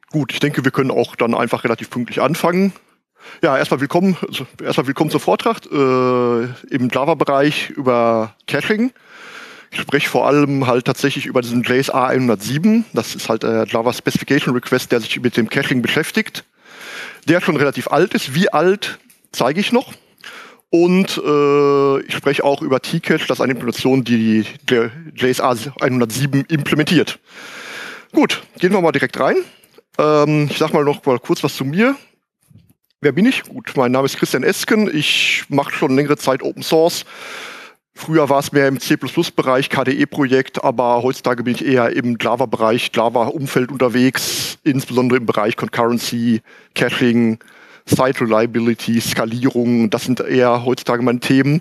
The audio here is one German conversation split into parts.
Gut, ich denke, wir können auch dann einfach relativ pünktlich anfangen. Ja, erstmal willkommen zum Vortrag im Java-Bereich über Caching. Ich spreche vor allem halt tatsächlich über diesen JSA 107. Das ist halt der Java Specification Request, der sich mit dem Caching beschäftigt. Der schon relativ alt ist. Wie alt, zeige ich noch. Und ich spreche auch über Tcache, das ist eine Implementation, die der JSA 107 implementiert. Gut, gehen wir mal direkt rein. Ich sag mal noch mal kurz was zu mir. Wer bin ich? Gut, mein Name ist Christian Esken. Ich mache schon längere Zeit Open Source. Früher war es mehr im C++-Bereich, KDE-Projekt, aber heutzutage bin ich eher im Java-Bereich, Java-Umfeld unterwegs, insbesondere im Bereich Concurrency, Caching, Site Reliability, Skalierung. Das sind eher heutzutage meine Themen.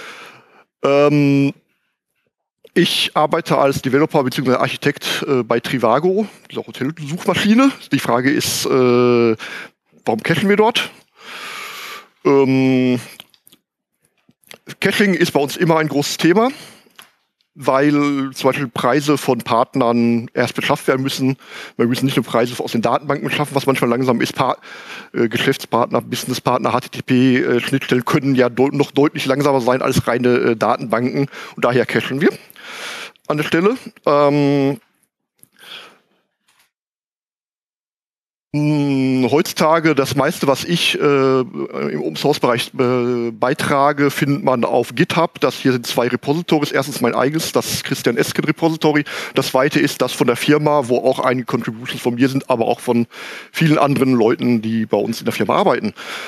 Ich arbeite als Developer bzw. Architekt bei Trivago, dieser Hotelsuchmaschine. Die Frage ist, warum cachen wir dort? Caching ist bei uns immer ein großes Thema, weil zum Beispiel Preise von Partnern erst beschafft werden müssen. Wir müssen nicht nur Preise aus den Datenbanken beschaffen, was manchmal langsam ist. Geschäftspartner, Businesspartner, HTTP-Schnittstellen können ja noch deutlich langsamer sein als reine Datenbanken. Und daher cachen wir an der Stelle. Heutzutage das meiste, was ich im Open-Source-Bereich beitrage, findet man auf GitHub. Das hier sind 2 Repositories. Erstens mein eigenes, das Christian Esken Repository. Das zweite ist das von der Firma, wo auch einige Contributions von mir sind, aber auch von vielen anderen Leuten, die bei uns in der Firma arbeiten.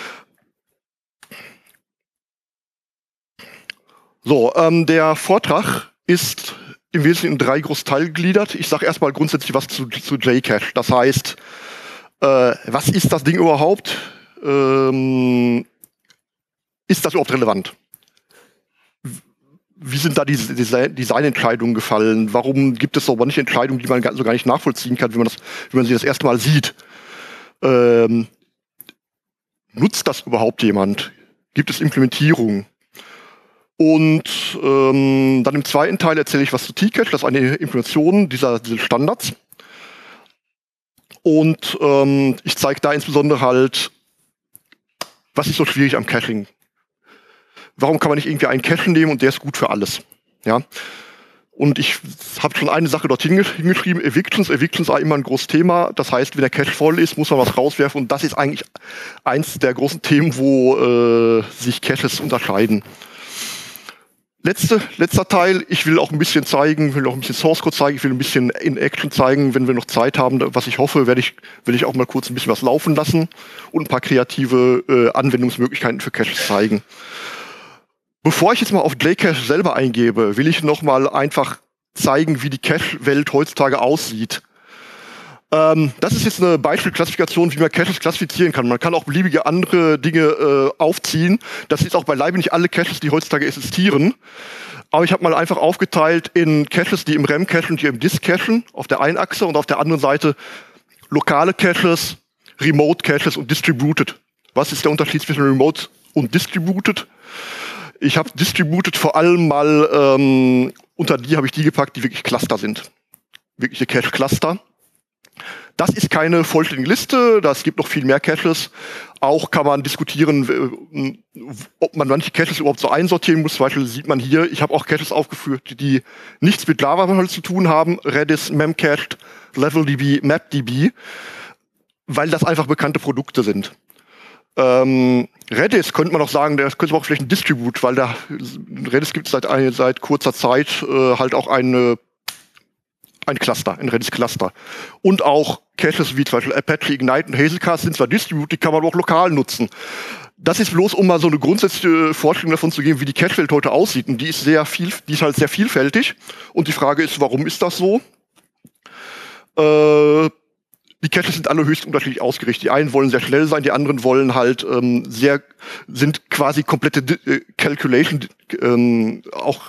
So, der Vortrag ist im Wesentlichen in 3 große Teile gegliedert. Ich sage erstmal grundsätzlich was zu JCache. Das heißt, was ist das Ding überhaupt? Ist das überhaupt relevant? Wie sind da die Designentscheidungen gefallen? Warum gibt es aber nicht Entscheidungen, die man so gar nicht nachvollziehen kann, wenn man sie das erste Mal sieht? Nutzt das überhaupt jemand? Gibt es Implementierung? Und dann im zweiten Teil erzähle ich was zu Tcache. Das ist eine Implementation dieser Standards. Und ich zeige da insbesondere halt, was ist so schwierig am Caching? Warum kann man nicht irgendwie einen Cache nehmen und der ist gut für alles? Ja. Und ich habe schon eine Sache dort hingeschrieben, Evictions. Evictions war immer ein großes Thema. Das heißt, wenn der Cache voll ist, muss man was rauswerfen. Und das ist eigentlich eins der großen Themen, wo sich Caches unterscheiden. Letzter Teil, ich will auch ein bisschen zeigen, will auch ein bisschen Source Code zeigen, ich will ein bisschen in Action zeigen, wenn wir noch Zeit haben, was ich hoffe, will ich auch mal kurz ein bisschen was laufen lassen und ein paar kreative Anwendungsmöglichkeiten für Caches zeigen. Bevor ich jetzt mal auf JCache selber eingebe, will ich noch mal einfach zeigen, wie die Cache-Welt heutzutage aussieht. Das ist jetzt eine Beispielklassifikation, wie man Caches klassifizieren kann. Man kann auch beliebige andere Dinge aufziehen. Das ist auch beileibe nicht alle Caches, die heutzutage existieren. Aber ich habe mal einfach aufgeteilt in Caches, die im RAM cachen und die im Disk cachen, auf der einen Achse, und auf der anderen Seite lokale Caches, Remote Caches und Distributed. Was ist der Unterschied zwischen Remote und Distributed? Ich habe Distributed vor allem mal unter die habe ich die gepackt, die wirklich Cluster sind. Wirkliche Cache-Cluster. Das ist keine vollständige Liste, das gibt noch viel mehr Caches. Auch kann man diskutieren, ob man manche Caches überhaupt so einsortieren muss. Zum Beispiel sieht man hier, ich habe auch Caches aufgeführt, die nichts mit Java zu tun haben. Redis, Memcached, LevelDB, MapDB, weil das einfach bekannte Produkte sind. Redis könnte man auch sagen, das könnte man auch vielleicht ein Distribute, weil Redis gibt es seit kurzer Zeit halt auch ein Cluster, ein Redis-Cluster. Und auch Caches wie zum Beispiel Apache Ignite und Hazelcast sind zwar Distributed, die kann man aber auch lokal nutzen. Das ist bloß, um mal so eine grundsätzliche Vorstellung davon zu geben, wie die Cache-Welt heute aussieht. Und die ist halt sehr vielfältig. Und die Frage ist, warum ist das so? Die Caches sind alle höchst unterschiedlich ausgerichtet. Die einen wollen sehr schnell sein, die anderen wollen halt sind quasi komplette Calculation, auch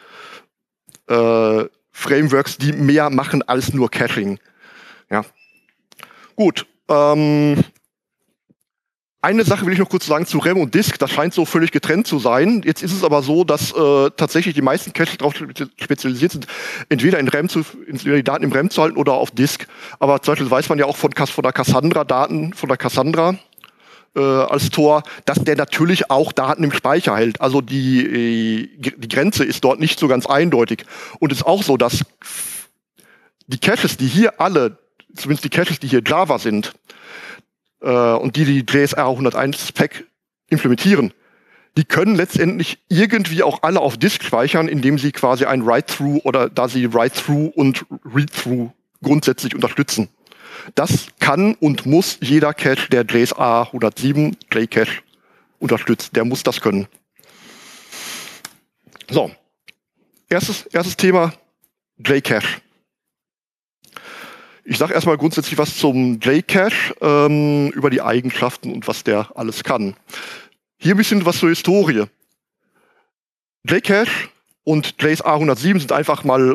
Frameworks, die mehr machen als nur Caching. Ja. Gut. Eine Sache will ich noch kurz sagen zu RAM und Disk. Das scheint so völlig getrennt zu sein. Jetzt ist es aber so, dass tatsächlich die meisten Caches darauf spezialisiert sind, entweder die Daten im RAM zu halten oder auf Disk. Aber zum Beispiel weiß man ja auch von der Cassandra-Daten, von der Cassandra als Tor, dass der natürlich auch Daten im Speicher hält. Also die Grenze ist dort nicht so ganz eindeutig. Und es ist auch so, dass die Caches, die hier alle, zumindest die Caches, die hier Java sind, und die JSR 101 Spec implementieren, die können letztendlich irgendwie auch alle auf Disk speichern, indem sie quasi ein Write-Through oder da sie Write-Through und Read-Through grundsätzlich unterstützen. Das kann und muss jeder Cache, der JSA 107 JCache unterstützt. Der muss das können. So, erstes Thema, JCache. Ich sage erstmal grundsätzlich was zum JCache, über die Eigenschaften und was der alles kann. Hier ein bisschen was zur Historie. JCache und JSA 107 sind einfach mal,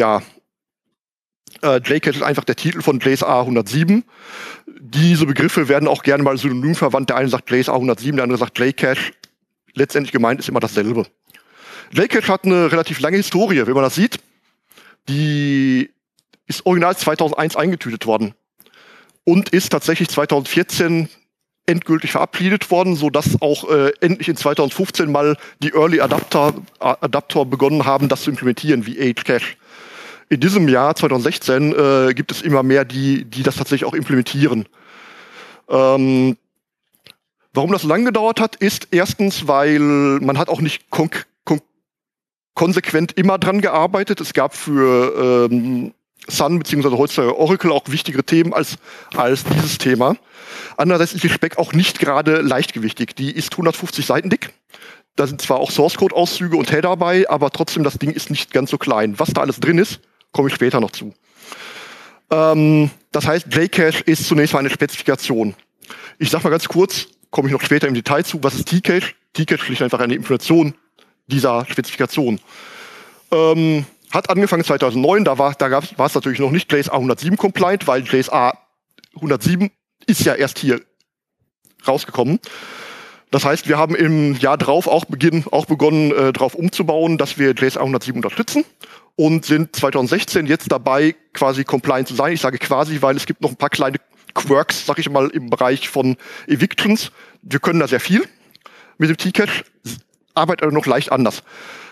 JCache ist einfach der Titel von JSA 107. Diese Begriffe werden auch gerne mal synonym verwandt. Der eine sagt JSA 107, der andere sagt JCache. Letztendlich gemeint ist immer dasselbe. JCache hat eine relativ lange Historie, wenn man das sieht. Die ist original 2001 eingetütet worden und ist tatsächlich 2014 endgültig verabschiedet worden, sodass auch endlich in 2015 mal die Early Adapter begonnen haben, das zu implementieren, wie Hcache. In diesem Jahr, 2016, gibt es immer mehr, die das tatsächlich auch implementieren. Warum das so lange gedauert hat, ist erstens, weil man hat auch nicht konsequent immer dran gearbeitet. Es gab für Sun bzw. heutzutage Oracle auch wichtigere Themen als dieses Thema. Andererseits ist die Spec auch nicht gerade leichtgewichtig. Die ist 150 Seiten dick. Da sind zwar auch Source-Code-Auszüge und Header dabei, aber trotzdem, das Ding ist nicht ganz so klein. Was da alles drin ist, komme ich später noch zu. Das heißt, JCache ist zunächst mal eine Spezifikation. Ich sage mal ganz kurz, komme ich noch später im Detail zu, was ist Tcache? Tcache ist schlicht einfach eine Implementation dieser Spezifikation. Hat angefangen 2009, da war es natürlich noch nicht JSA 107 compliant, weil JSA 107 ist ja erst hier rausgekommen. Das heißt, wir haben im Jahr drauf auch begonnen, darauf umzubauen, dass wir JSA 107 unterstützen und sind 2016 jetzt dabei, quasi compliant zu sein. Ich sage quasi, weil es gibt noch ein paar kleine Quirks, sag ich mal, im Bereich von Evictions. Wir können da sehr viel mit dem Tcache, arbeitet aber noch leicht anders.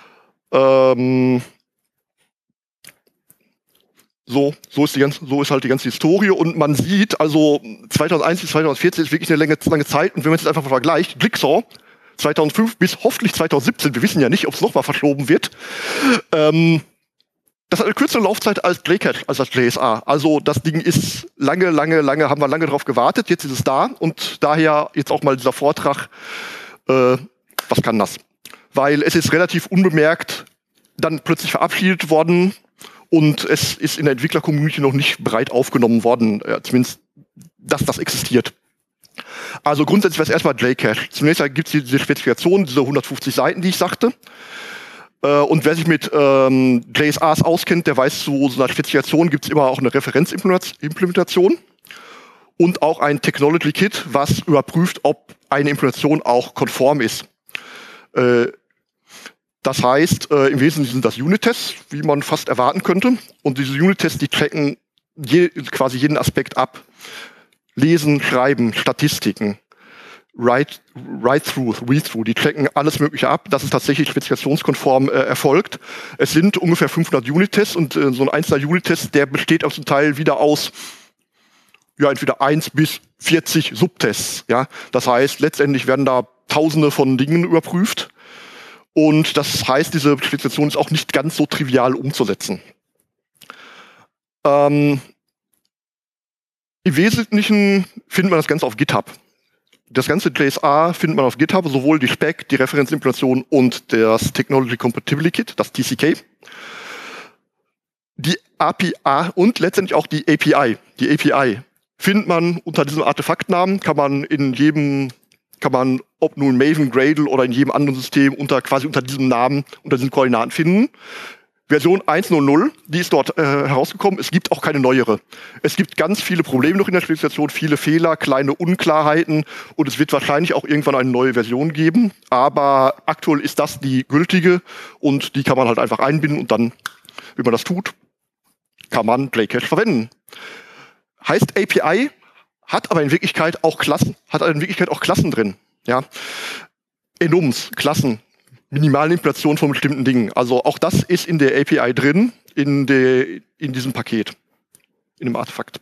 So ist halt die ganze Historie und man sieht, also 2001 bis 2014 ist wirklich eine lange Zeit und wenn man es jetzt einfach vergleicht, Jigsaw 2005 bis hoffentlich 2017, wir wissen ja nicht, ob es nochmal verschoben wird, das hat eine kürzere Laufzeit als JCache, als das JSA. Also das Ding ist haben wir lange drauf gewartet, jetzt ist es da und daher jetzt auch mal dieser Vortrag, was kann das? Weil es ist relativ unbemerkt dann plötzlich verabschiedet worden, und es ist in der Entwickler-Community noch nicht breit aufgenommen worden, zumindest, dass das existiert. Also grundsätzlich wäre es erstmal JCache. Zunächst gibt es diese Spezifikation, diese 150 Seiten, die ich sagte. Und wer sich mit JSAs auskennt, der weiß, zu so einer Spezifikation gibt es immer auch eine Referenzimplementation und auch ein Technology Kit, was überprüft, ob eine Implementation auch konform ist. Das heißt, im Wesentlichen sind das Unit-Tests, wie man fast erwarten könnte. Und diese Unit-Tests, die tracken quasi jeden Aspekt ab. Lesen, Schreiben, Statistiken, Write-Through, Read-Through, die tracken alles Mögliche ab, dass es tatsächlich spezifikationskonform erfolgt. Es sind ungefähr 500 Unit-Tests und so ein einzelner Unit-Test, der besteht auch zum Teil wieder aus entweder 1 bis 40 Subtests. Ja? Das heißt, letztendlich werden da Tausende von Dingen überprüft. Und das heißt, diese Spezifikation ist auch nicht ganz so trivial umzusetzen. Im Wesentlichen findet man das Ganze auf GitHub. Das ganze JSA findet man auf GitHub, sowohl die Spec, die Referenzimplementation und das Technology Compatibility Kit, das TCK. Die API und letztendlich auch die API. Die API findet man unter diesem Artefaktnamen, kann man ob nun Maven, Gradle oder in jedem anderen System quasi unter diesem Namen, unter diesen Koordinaten finden. Version 1.0.0, die ist dort herausgekommen. Es gibt auch keine neuere. Es gibt ganz viele Probleme noch in der Spezifikation, viele Fehler, kleine Unklarheiten und es wird wahrscheinlich auch irgendwann eine neue Version geben. Aber aktuell ist das die gültige und die kann man halt einfach einbinden und dann, wie man das tut, kann man JCache verwenden. Heißt API, hat aber in Wirklichkeit auch Klassen, drin. Ja? Enums, Klassen, minimale Implementation von bestimmten Dingen. Also auch das ist in der API drin, in diesem Paket, in dem Artefakt.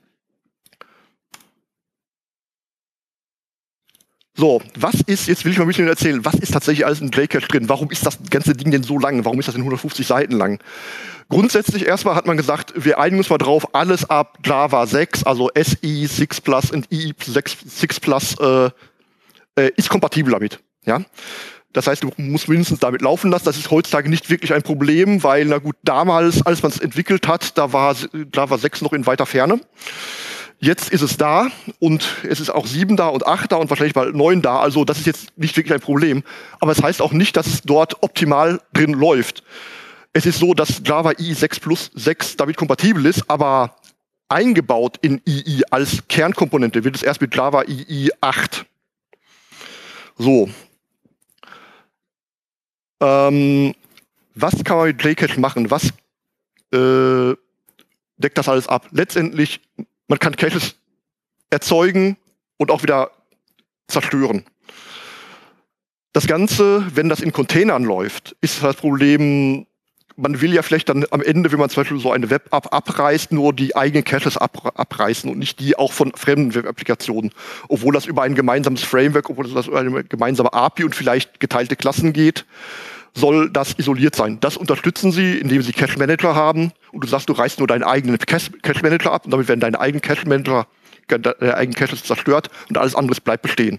So, jetzt will ich mal ein bisschen erzählen, was ist tatsächlich alles in JCache drin? Warum ist das ganze Ding denn so lang? Warum ist das denn 150 Seiten lang? Grundsätzlich erstmal hat man gesagt, wir einigen uns mal drauf, alles ab Java 6, also SE 6 Plus und EE 6 Plus ist kompatibel damit. Ja? Das heißt, du musst mindestens damit laufen lassen. Das ist heutzutage nicht wirklich ein Problem, weil, na gut, damals, als man es entwickelt hat, da war Java 6 noch in weiter Ferne. Jetzt ist es da und es ist auch 7 da und 8 da und wahrscheinlich bald 9 da. Also das ist jetzt nicht wirklich ein Problem. Aber es heißt auch nicht, dass es dort optimal drin läuft. Es ist so, dass Java EE 6 Plus 6 damit kompatibel ist, aber eingebaut in EE als Kernkomponente wird es erst mit Java EE 8. So. Was kann man mit JCache machen? Was deckt das alles ab? Letztendlich, man kann Caches erzeugen und auch wieder zerstören. Das Ganze, wenn das in Containern läuft, ist das Problem, man will ja vielleicht dann am Ende, wenn man zum Beispiel so eine Web-App abreißt, nur die eigenen Caches abreißen und nicht die auch von fremden Web-Applikationen. Obwohl das über ein gemeinsames Framework, obwohl das über eine gemeinsame API und vielleicht geteilte Klassen geht, soll das isoliert sein. Das unterstützen sie, indem sie Cache-Manager haben und du sagst, du reißt nur deinen eigenen Cache-Manager ab und damit werden deine eigenen Cache-Manager, deine eigenen Caches zerstört und alles andere bleibt bestehen.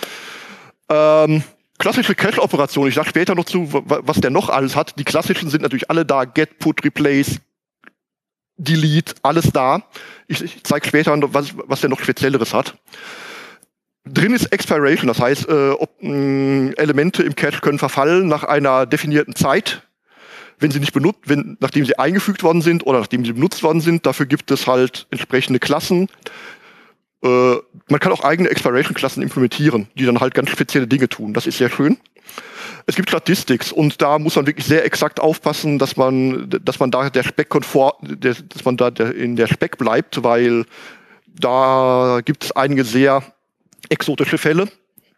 Klassische Cache-Operationen, ich sage später noch zu, was der noch alles hat. Die klassischen sind natürlich alle da, Get, Put, Replace, Delete, alles da. Ich zeige später, was der noch Spezielleres hat. Drin ist Expiration, das heißt, Elemente im Cache können verfallen nach einer definierten Zeit, wenn sie nicht benutzt, nachdem sie eingefügt worden sind oder nachdem sie benutzt worden sind. Dafür gibt es halt entsprechende Klassen. Man kann auch eigene Expiration-Klassen implementieren, die dann halt ganz spezielle Dinge tun. Das ist sehr schön. Es gibt Statistics und da muss man wirklich sehr exakt aufpassen, dass man da in der Spec bleibt, weil da gibt es einige sehr exotische Fälle.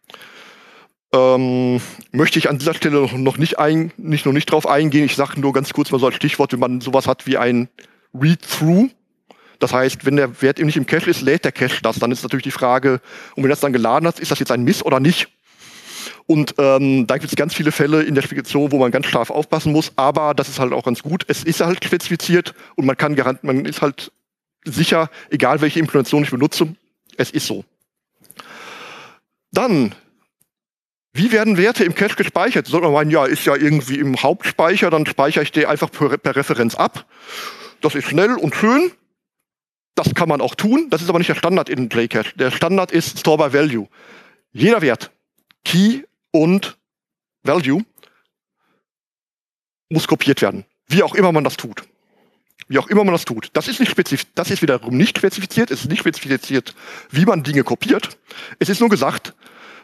Möchte ich an dieser Stelle noch nicht drauf eingehen. Ich sage nur ganz kurz mal so als Stichwort, wenn man sowas hat wie ein Read-Through. Das heißt, wenn der Wert eben nicht im Cache ist, lädt der Cache das. Dann ist natürlich die Frage, und wenn das dann geladen hat, ist das jetzt ein Miss oder nicht? Und da gibt es ganz viele Fälle in der Spezifikation, wo man ganz scharf aufpassen muss. Aber das ist halt auch ganz gut. Es ist halt spezifiziert und man ist halt sicher, egal welche Implementation ich benutze, es ist so. Dann, wie werden Werte im Cache gespeichert? Sollte man meinen, ja, ist ja irgendwie im Hauptspeicher, dann speichere ich die einfach per Referenz ab. Das ist schnell und schön. Das kann man auch tun. Das ist aber nicht der Standard in JCache. Der Standard ist Store by Value. Jeder Wert, Key und Value, muss kopiert werden. Wie auch immer man das tut. Das ist wiederum nicht spezifiziert. Es ist nicht spezifiziert, wie man Dinge kopiert. Es ist nur gesagt,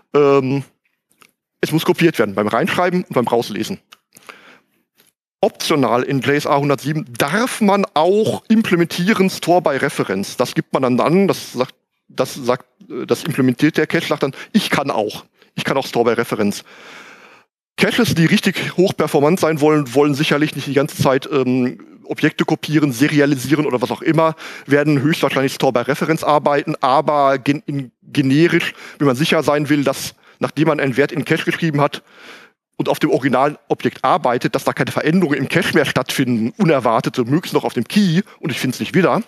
es muss kopiert werden beim Reinschreiben und beim Rauslesen. Optional in JSA 107 darf man auch implementieren Store by Reference. Das gibt man dann an, das implementiert der Cache, sagt dann, ich kann auch Store by Reference. Caches, die richtig hochperformant sein wollen sicherlich nicht die ganze Zeit Objekte kopieren, serialisieren oder was auch immer, werden höchstwahrscheinlich Store by Reference arbeiten, aber generisch, wenn man sicher sein will, dass, nachdem man einen Wert in den Cache geschrieben hat und auf dem Originalobjekt arbeitet, dass da keine Veränderungen im Cache mehr stattfinden, unerwartete, möglichst noch auf dem Key, und ich finde es nicht wieder.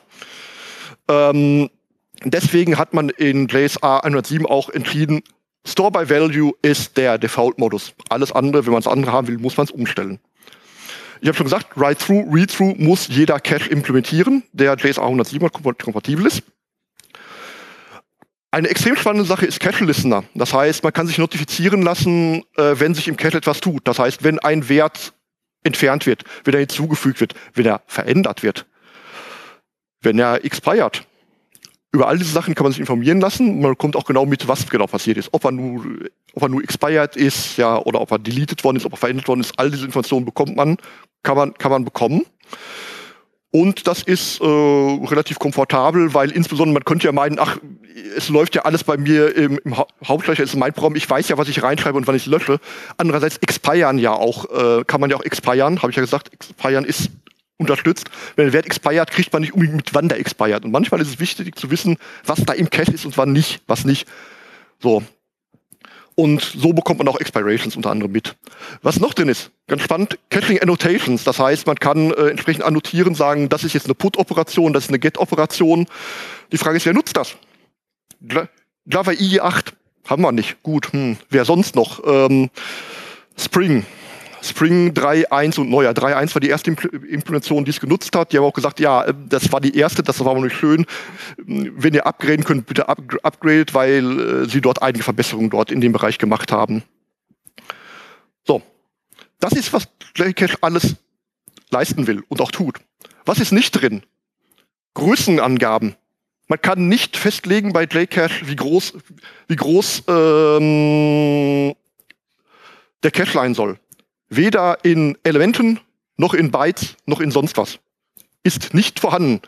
Deswegen hat man in JSA 107 auch entschieden, Store by Value ist der Default-Modus. Alles andere, wenn man es andere haben will, muss man es umstellen. Ich habe schon gesagt, Write-Through, Read-Through muss jeder Cache implementieren, der JSA 107 kompatibel ist. Eine extrem spannende Sache ist Cache-Listener. Das heißt, man kann sich notifizieren lassen, wenn sich im Cache etwas tut. Das heißt, wenn ein Wert entfernt wird, wenn er hinzugefügt wird, wenn er verändert wird, wenn er expired. Über all diese Sachen kann man sich informieren lassen. Man kommt auch genau mit, was genau passiert ist. Ob er nur expired ist, ja, oder ob er deleted worden ist, ob er verändert worden ist. All diese Informationen bekommt man, kann man bekommen. Und das ist relativ komfortabel, weil insbesondere man könnte ja meinen, ach, es läuft ja alles bei mir im Hauptspeicher, ist mein Programm, ich weiß ja, was ich reinschreibe und wann ich es lösche. Andererseits expiren ja auch, kann man ja auch expiren, habe ich ja gesagt, expiren ist unterstützt. Wenn der Wert expired, kriegt man nicht unbedingt mit, wann der expired. Und manchmal ist es wichtig zu wissen, was da im Cache ist und wann nicht, was nicht. So. Und so bekommt man auch Expirations unter anderem mit. Was noch drin ist, ganz spannend, Caching Annotations. Das heißt, man kann entsprechend annotieren, sagen, das ist jetzt eine Put-Operation, das ist eine Get-Operation. Die Frage ist, wer nutzt das? Java EE8 haben wir nicht. Gut, wer sonst noch? Spring 3.1 und neuer. 3.1 war die erste Implementation, die es genutzt hat. Die haben auch gesagt, ja, das war die erste, das war nicht schön. Wenn ihr upgraden könnt, bitte upgradet, weil sie dort einige Verbesserungen dort in dem Bereich gemacht haben. So, das ist, was JCache alles leisten will und auch tut. Was ist nicht drin? Größenangaben. Man kann nicht festlegen bei JCache, wie groß der Cache sein soll. Weder in Elementen, noch in Bytes, noch in sonst was. Ist nicht vorhanden.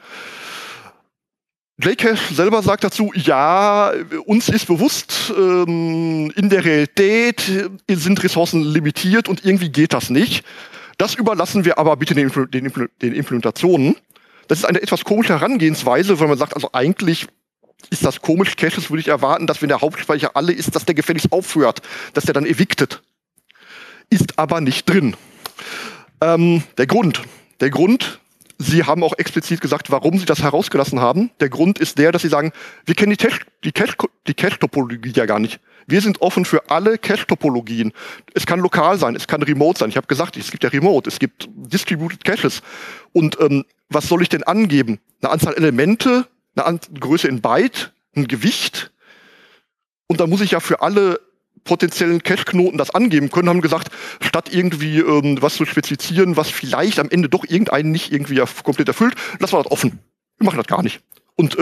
JCache selber sagt dazu, ja, uns ist bewusst, in der Realität sind Ressourcen limitiert und irgendwie geht das nicht. Das überlassen wir aber bitte den Implementationen. Das ist eine etwas komische Herangehensweise, weil man sagt, also eigentlich ist das komisch. Caches würde ich erwarten, dass wenn der Hauptspeicher alle ist, dass der gefälligst aufhört, dass der dann evictet. Ist aber nicht drin. Der Grund, Sie haben auch explizit gesagt, warum Sie das herausgelassen haben. Der Grund ist der, dass Sie sagen, wir kennen die Cache-Topologie ja gar nicht. Wir sind offen für alle Cache-Topologien. Es kann lokal sein, es kann remote sein. Ich habe gesagt, es gibt ja Remote, es gibt Distributed Caches. Und was soll ich denn angeben? Eine Anzahl Elemente, eine Größe in Byte, ein Gewicht. Und dann muss ich ja für alle potenziellen Cache-Knoten das angeben können, haben gesagt, statt irgendwie was zu spezifizieren, was vielleicht am Ende doch irgendeinen nicht irgendwie komplett erfüllt, lassen wir das offen. Wir machen das gar nicht. Und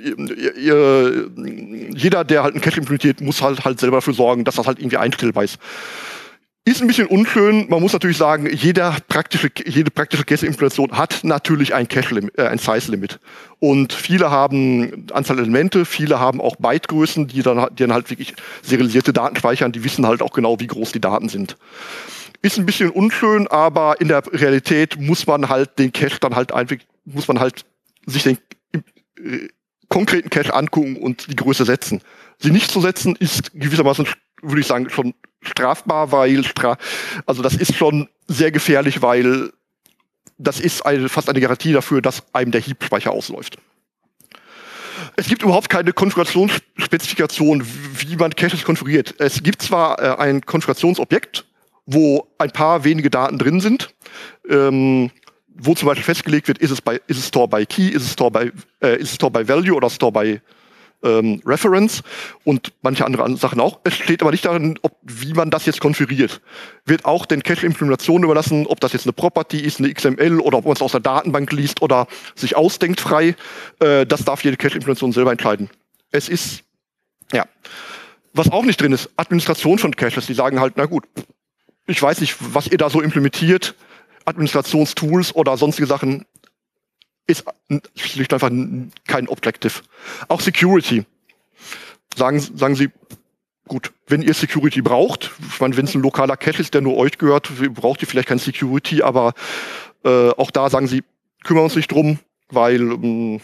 jeder, der halt einen Cache implementiert, muss halt selber dafür sorgen, dass das halt irgendwie einstellbar ist. Ist ein bisschen unschön. Man muss natürlich sagen, jede praktische Cache-Implementation hat natürlich ein ein Size-Limit. Und viele haben Anzahl Elemente, viele haben auch Bytegrößen, die dann halt wirklich serialisierte Daten speichern. Die wissen halt auch genau, wie groß die Daten sind. Ist ein bisschen unschön, aber in der Realität muss man halt den Cache dann halt einfach, muss man halt sich den konkreten Cache angucken und die Größe setzen. Sie nicht zu setzen, ist gewissermaßen, würde ich sagen, schon strafbar, weil also das ist schon sehr gefährlich, weil das ist fast eine Garantie dafür, dass einem der Heap-Speicher ausläuft. Es gibt überhaupt keine Konfigurationsspezifikation, wie man Caches konfiguriert. Es gibt zwar ein Konfigurationsobjekt, wo ein paar wenige Daten drin sind, wo zum Beispiel festgelegt wird, ist es Store by Key, ist es Store by Value oder Store by Reference und manche andere Sachen auch. Es steht aber nicht darin, wie man das jetzt konfiguriert. Wird auch den Cache-Implementationen überlassen, ob das jetzt eine Property ist, eine XML oder ob man es aus der Datenbank liest oder sich ausdenkt frei. Das darf jede Cache-Implementation selber entscheiden. Es ist, ja. Was auch nicht drin ist, Administration von Caches. Die sagen halt, na gut, ich weiß nicht, was ihr da so implementiert, Administrationstools oder sonstige Sachen, ist schlicht einfach kein Objective. Auch Security. Sagen Sie, gut, wenn ihr Security braucht, ich meine, wenn es ein lokaler Cache ist, der nur euch gehört, braucht ihr vielleicht kein Security, aber auch da sagen Sie, kümmern uns nicht drum, weil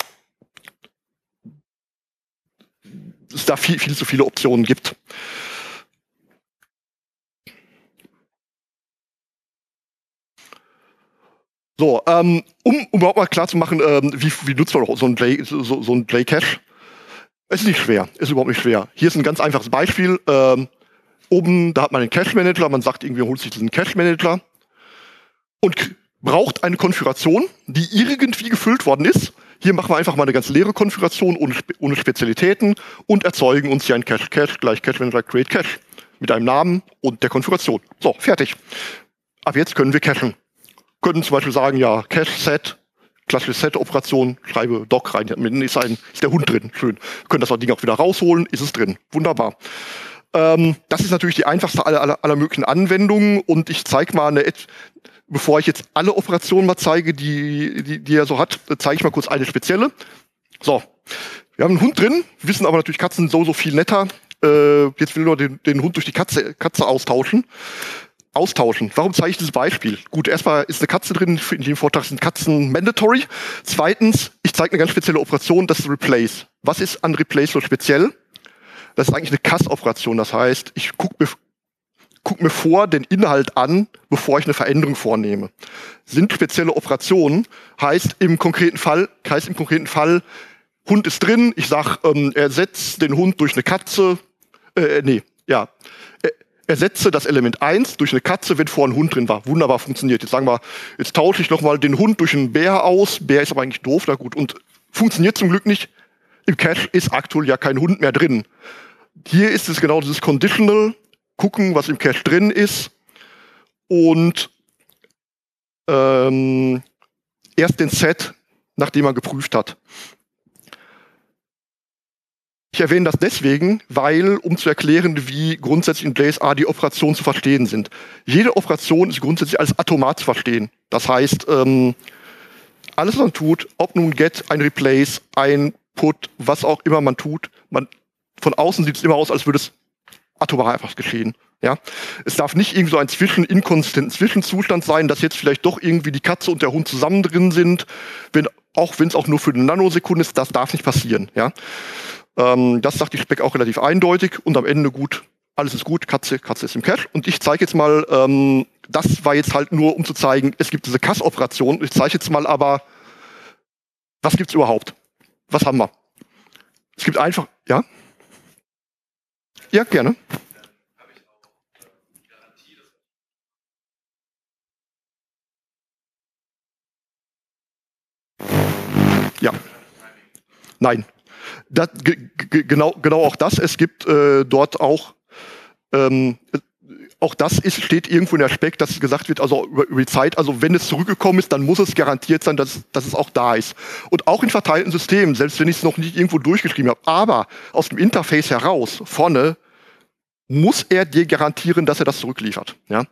es da viel zu viele Optionen gibt. So, um überhaupt mal klar zu machen, wie nutzt man so ein J-Cache? Es ist nicht schwer, ist überhaupt nicht schwer. Hier ist ein ganz einfaches Beispiel. Oben, da hat man einen Cache-Manager, man sagt irgendwie, holt sich diesen Cache-Manager und braucht eine Konfiguration, die irgendwie gefüllt worden ist. Hier machen wir einfach mal eine ganz leere Konfiguration ohne Spezialitäten und erzeugen uns hier ein Cache gleich Cache-Manager create Cache mit einem Namen und der Konfiguration. So, fertig. ab jetzt können wir cachen. Können zum Beispiel sagen, ja, Cache-Set, klassische Set-Operation, schreibe Doc rein, ist der Hund drin, schön. Wir können das Ding auch wieder rausholen, ist es drin, wunderbar. Das ist natürlich die einfachste aller möglichen Anwendungen und ich zeige mal bevor ich jetzt alle Operationen mal zeige, die er so hat, zeige ich mal kurz eine spezielle. So, wir haben einen Hund drin, wissen aber natürlich, Katzen sind so viel netter. Jetzt will nur den Hund durch die Katze austauschen. Warum zeige ich dieses Beispiel? Gut, erstmal ist eine Katze drin, in dem Vortrag sind Katzen mandatory. Zweitens, ich zeige eine ganz spezielle Operation, das ist Replace. Was ist an Replace so speziell? Das ist eigentlich eine Cass-Operation. Das heißt, ich guck mir vor den Inhalt an, bevor ich eine Veränderung vornehme. Sind spezielle Operationen, heißt im konkreten Fall, Hund ist drin, ich sag, ersetze den Hund durch eine Katze, ersetze das Element 1 durch eine Katze, wenn vorher ein Hund drin war. Wunderbar funktioniert. Jetzt sagen wir, jetzt tausche ich nochmal den Hund durch einen Bär aus. Bär ist aber eigentlich doof, na gut. Und funktioniert zum Glück nicht. Im Cache ist aktuell ja kein Hund mehr drin. Hier ist es genau dieses Conditional, gucken, was im Cache drin ist und erst den Set, nachdem man geprüft hat. Ich erwähne das deswegen, um zu erklären, wie grundsätzlich in JSA die Operationen zu verstehen sind. Jede Operation ist grundsätzlich als atomar zu verstehen. Das heißt, alles, was man tut, ob nun Get, ein Replace, ein Put, was auch immer man tut, von außen sieht es immer aus, als würde es atomar einfach geschehen. Ja? Es darf nicht irgendwie so ein inkonsistenten Zwischenzustand sein, dass jetzt vielleicht doch irgendwie die Katze und der Hund zusammen drin sind, auch wenn es auch nur für eine Nanosekunde ist, das darf nicht passieren. Ja? Das sagt die Spec auch relativ eindeutig und am Ende gut, alles ist gut, Katze ist im Cache. Und ich zeige jetzt mal, das war jetzt halt nur, um zu zeigen, es gibt diese Cass-Operation. Ich zeige jetzt mal aber, was gibt's überhaupt? Was haben wir? Es gibt einfach, ja? Ja, gerne. Ja. Nein. Genau auch das. Es gibt dort auch das steht irgendwo in der Spec, dass gesagt wird, also über die Zeit, also wenn es zurückgekommen ist, dann muss es garantiert sein, dass es auch da ist. Und auch in verteilten Systemen, selbst wenn ich es noch nicht irgendwo durchgeschrieben habe, aber aus dem Interface heraus, vorne, muss er dir garantieren, dass er das zurückliefert. Ja?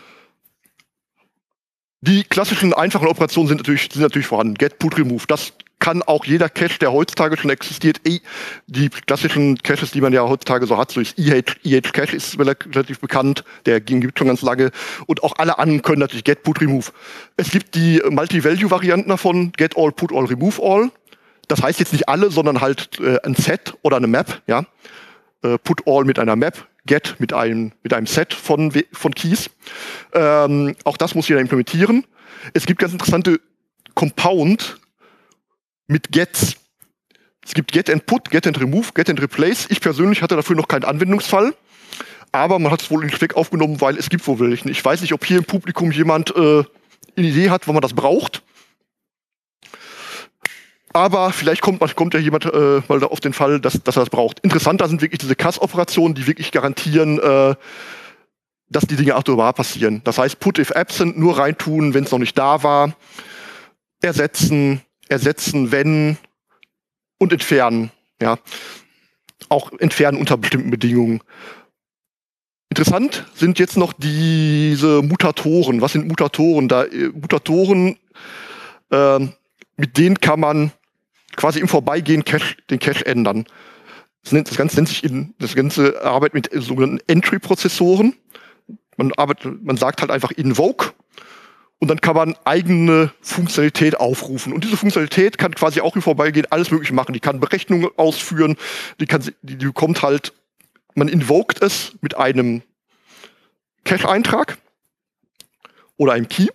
Die klassischen einfachen Operationen sind natürlich vorhanden. Get, Put, Remove. Das kann auch jeder Cache, der heutzutage schon existiert. Die klassischen Caches, die man ja heutzutage so hat, so ist EH-Cache ist relativ bekannt, der gibt schon ganz lange. Und auch alle anderen können natürlich Get, Put, Remove. Es gibt die Multi-Value-Varianten davon, Get All, Put All, Remove All. Das heißt jetzt nicht alle, sondern halt ein Set oder eine Map. Ja? Put All mit einer Map, Get mit einem Set von Keys. Auch das muss jeder implementieren. Es gibt ganz interessante Compound mit Gets. Es gibt Get and Put, Get and Remove, Get and Replace. Ich persönlich hatte dafür noch keinen Anwendungsfall, aber man hat es wohl in den Spec aufgenommen, weil es gibt wohl welchen. Ich weiß nicht, ob hier im Publikum jemand eine Idee hat, wann man das braucht. Aber vielleicht kommt ja jemand mal auf den Fall, dass er das braucht. Interessanter sind wirklich diese Cass-Operationen, die wirklich garantieren, dass die Dinge atomar passieren. Das heißt, Put if absent nur reintun, wenn es noch nicht da war. Ersetzen, wenn und entfernen. Ja. Auch entfernen unter bestimmten Bedingungen. Interessant sind jetzt noch diese Mutatoren. Was sind Mutatoren? Mutatoren, mit denen kann man quasi im Vorbeigehen den Cache ändern. Das Ganze arbeitet mit sogenannten Entry-Prozessoren. Man sagt halt einfach Invoke und dann kann man eigene Funktionalität aufrufen. Und diese Funktionalität kann quasi auch im Vorbeigehen alles Mögliche machen. Die kann Berechnungen ausführen, die bekommt halt, man invoked es mit einem Cache-Eintrag oder einem Key.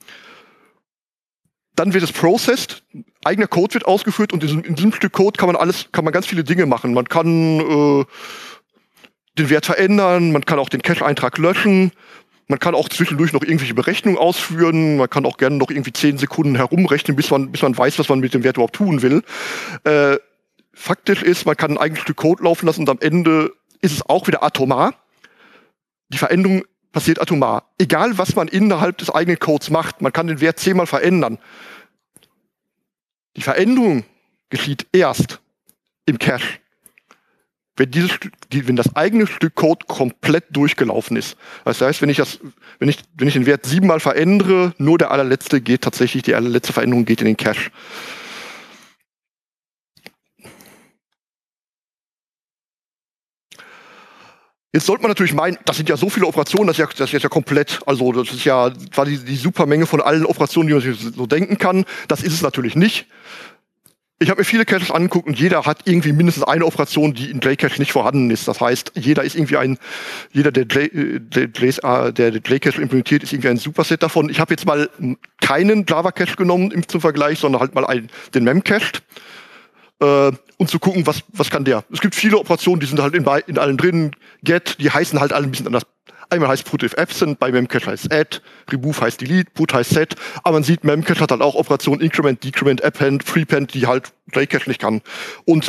Dann wird es processed, eigener Code wird ausgeführt und in diesem Stück Code kann man ganz viele Dinge machen. Man kann den Wert verändern, man kann auch den Cache-Eintrag löschen, man kann auch zwischendurch noch irgendwelche Berechnungen ausführen, man kann auch gerne noch irgendwie 10 Sekunden herumrechnen, bis man weiß, was man mit dem Wert überhaupt tun will. Faktisch ist, man kann ein eigenes Stück Code laufen lassen und am Ende ist es auch wieder atomar. Die Veränderung passiert atomar. Egal, was man innerhalb des eigenen Codes macht, man kann den Wert 10-mal verändern. Die Veränderung geschieht erst im Cache, wenn das eigene Stück Code komplett durchgelaufen ist. Das heißt, wenn ich den Wert 7-mal verändere, nur die allerletzte Veränderung geht in den Cache. Jetzt sollte man natürlich meinen, das sind ja so viele Operationen, das ist ja komplett, also das ist ja quasi die Supermenge von allen Operationen, die man sich so denken kann. Das ist es natürlich nicht. Ich habe mir viele Caches angeguckt und jeder hat irgendwie mindestens eine Operation, die in JCache nicht vorhanden ist. Das heißt, jeder, der JCache implementiert, ist irgendwie ein Superset davon. Ich habe jetzt mal keinen Java-Cache genommen zum Vergleich, sondern halt mal den Memcache. Und zu gucken, was kann der. Es gibt viele Operationen, die sind halt in allen drin. Get, die heißen halt alle ein bisschen anders. Einmal heißt put if absent, bei Memcache heißt add, remove heißt delete, put heißt set. Aber man sieht, Memcache hat halt auch Operationen increment, decrement, append, prepend, die halt JCache nicht kann. Und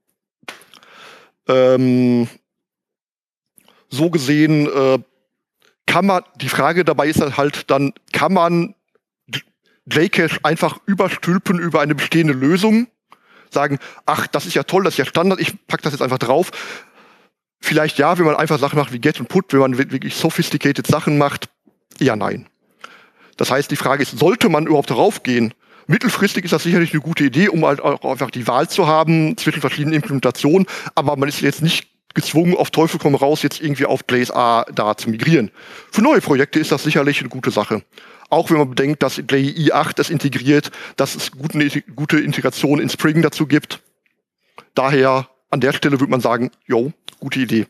so gesehen die Frage dabei ist halt dann, kann man JCache einfach überstülpen über eine bestehende Lösung? Sagen, ach, das ist ja toll, das ist ja Standard, ich pack das jetzt einfach drauf. Vielleicht ja, wenn man einfach Sachen macht wie Get und Put, wenn man wirklich sophisticated Sachen macht, eher nein. Das heißt, die Frage ist, sollte man überhaupt darauf gehen? Mittelfristig ist das sicherlich eine gute Idee, um halt auch einfach die Wahl zu haben zwischen verschiedenen Implementationen, aber man ist jetzt nicht gezwungen, auf Teufel komm raus, jetzt irgendwie auf JSA da zu migrieren. Für neue Projekte ist das sicherlich eine gute Sache. Auch wenn man bedenkt, dass JEE 8 das integriert, dass es gute Integration in Spring dazu gibt. Daher, an der Stelle würde man sagen, jo, gute Idee.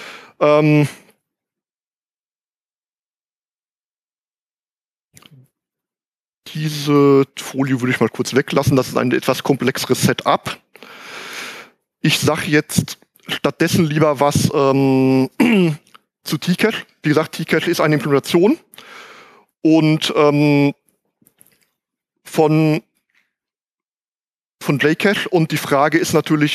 Diese Folie würde ich mal kurz weglassen. Das ist ein etwas komplexeres Setup. Ich sage jetzt stattdessen lieber was zu Tcache. Wie gesagt, Tcache ist eine Implementation. Und von JCache. Und die Frage ist natürlich,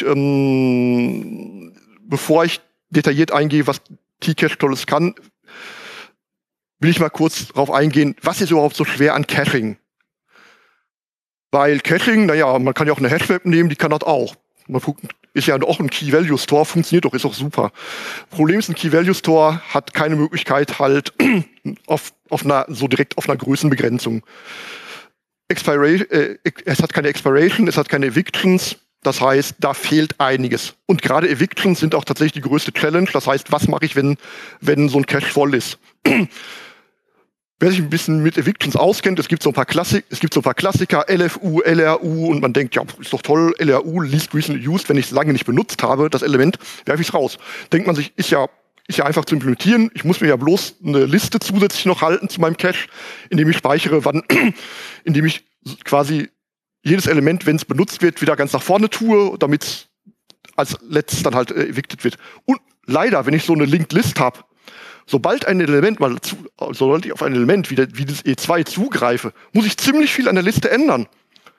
bevor ich detailliert eingehe, was Tcache Tolles kann, will ich mal kurz darauf eingehen, was ist überhaupt so schwer an Caching? Weil Caching, naja, man kann ja auch eine Hashmap nehmen, die kann das auch. Ist ja auch ein Key-Value-Store, funktioniert doch, ist auch super. Problem ist, ein Key-Value-Store hat keine Möglichkeit halt direkt auf einer Größenbegrenzung. Es hat keine Expiration, es hat keine Evictions, das heißt, da fehlt einiges. Und gerade Evictions sind auch tatsächlich die größte Challenge, das heißt, was mache ich, wenn so ein Cache voll ist? Wer sich ein bisschen mit Evictions auskennt, es gibt so ein paar Klassiker, LFU, LRU, und man denkt, ja, ist doch toll, LRU, least recently used, wenn ich es lange nicht benutzt habe, das Element, werfe ich es raus. Denkt man sich, ist ja einfach zu implementieren, ich muss mir ja bloß eine Liste zusätzlich noch halten zu meinem Cache, indem ich speichere, indem ich quasi jedes Element, wenn es benutzt wird, wieder ganz nach vorne tue, damit es als letztes dann halt evicted wird. Und leider, wenn ich so eine Linked List habe, sobald ich auf ein Element wie das E2 zugreife, muss ich ziemlich viel an der Liste ändern.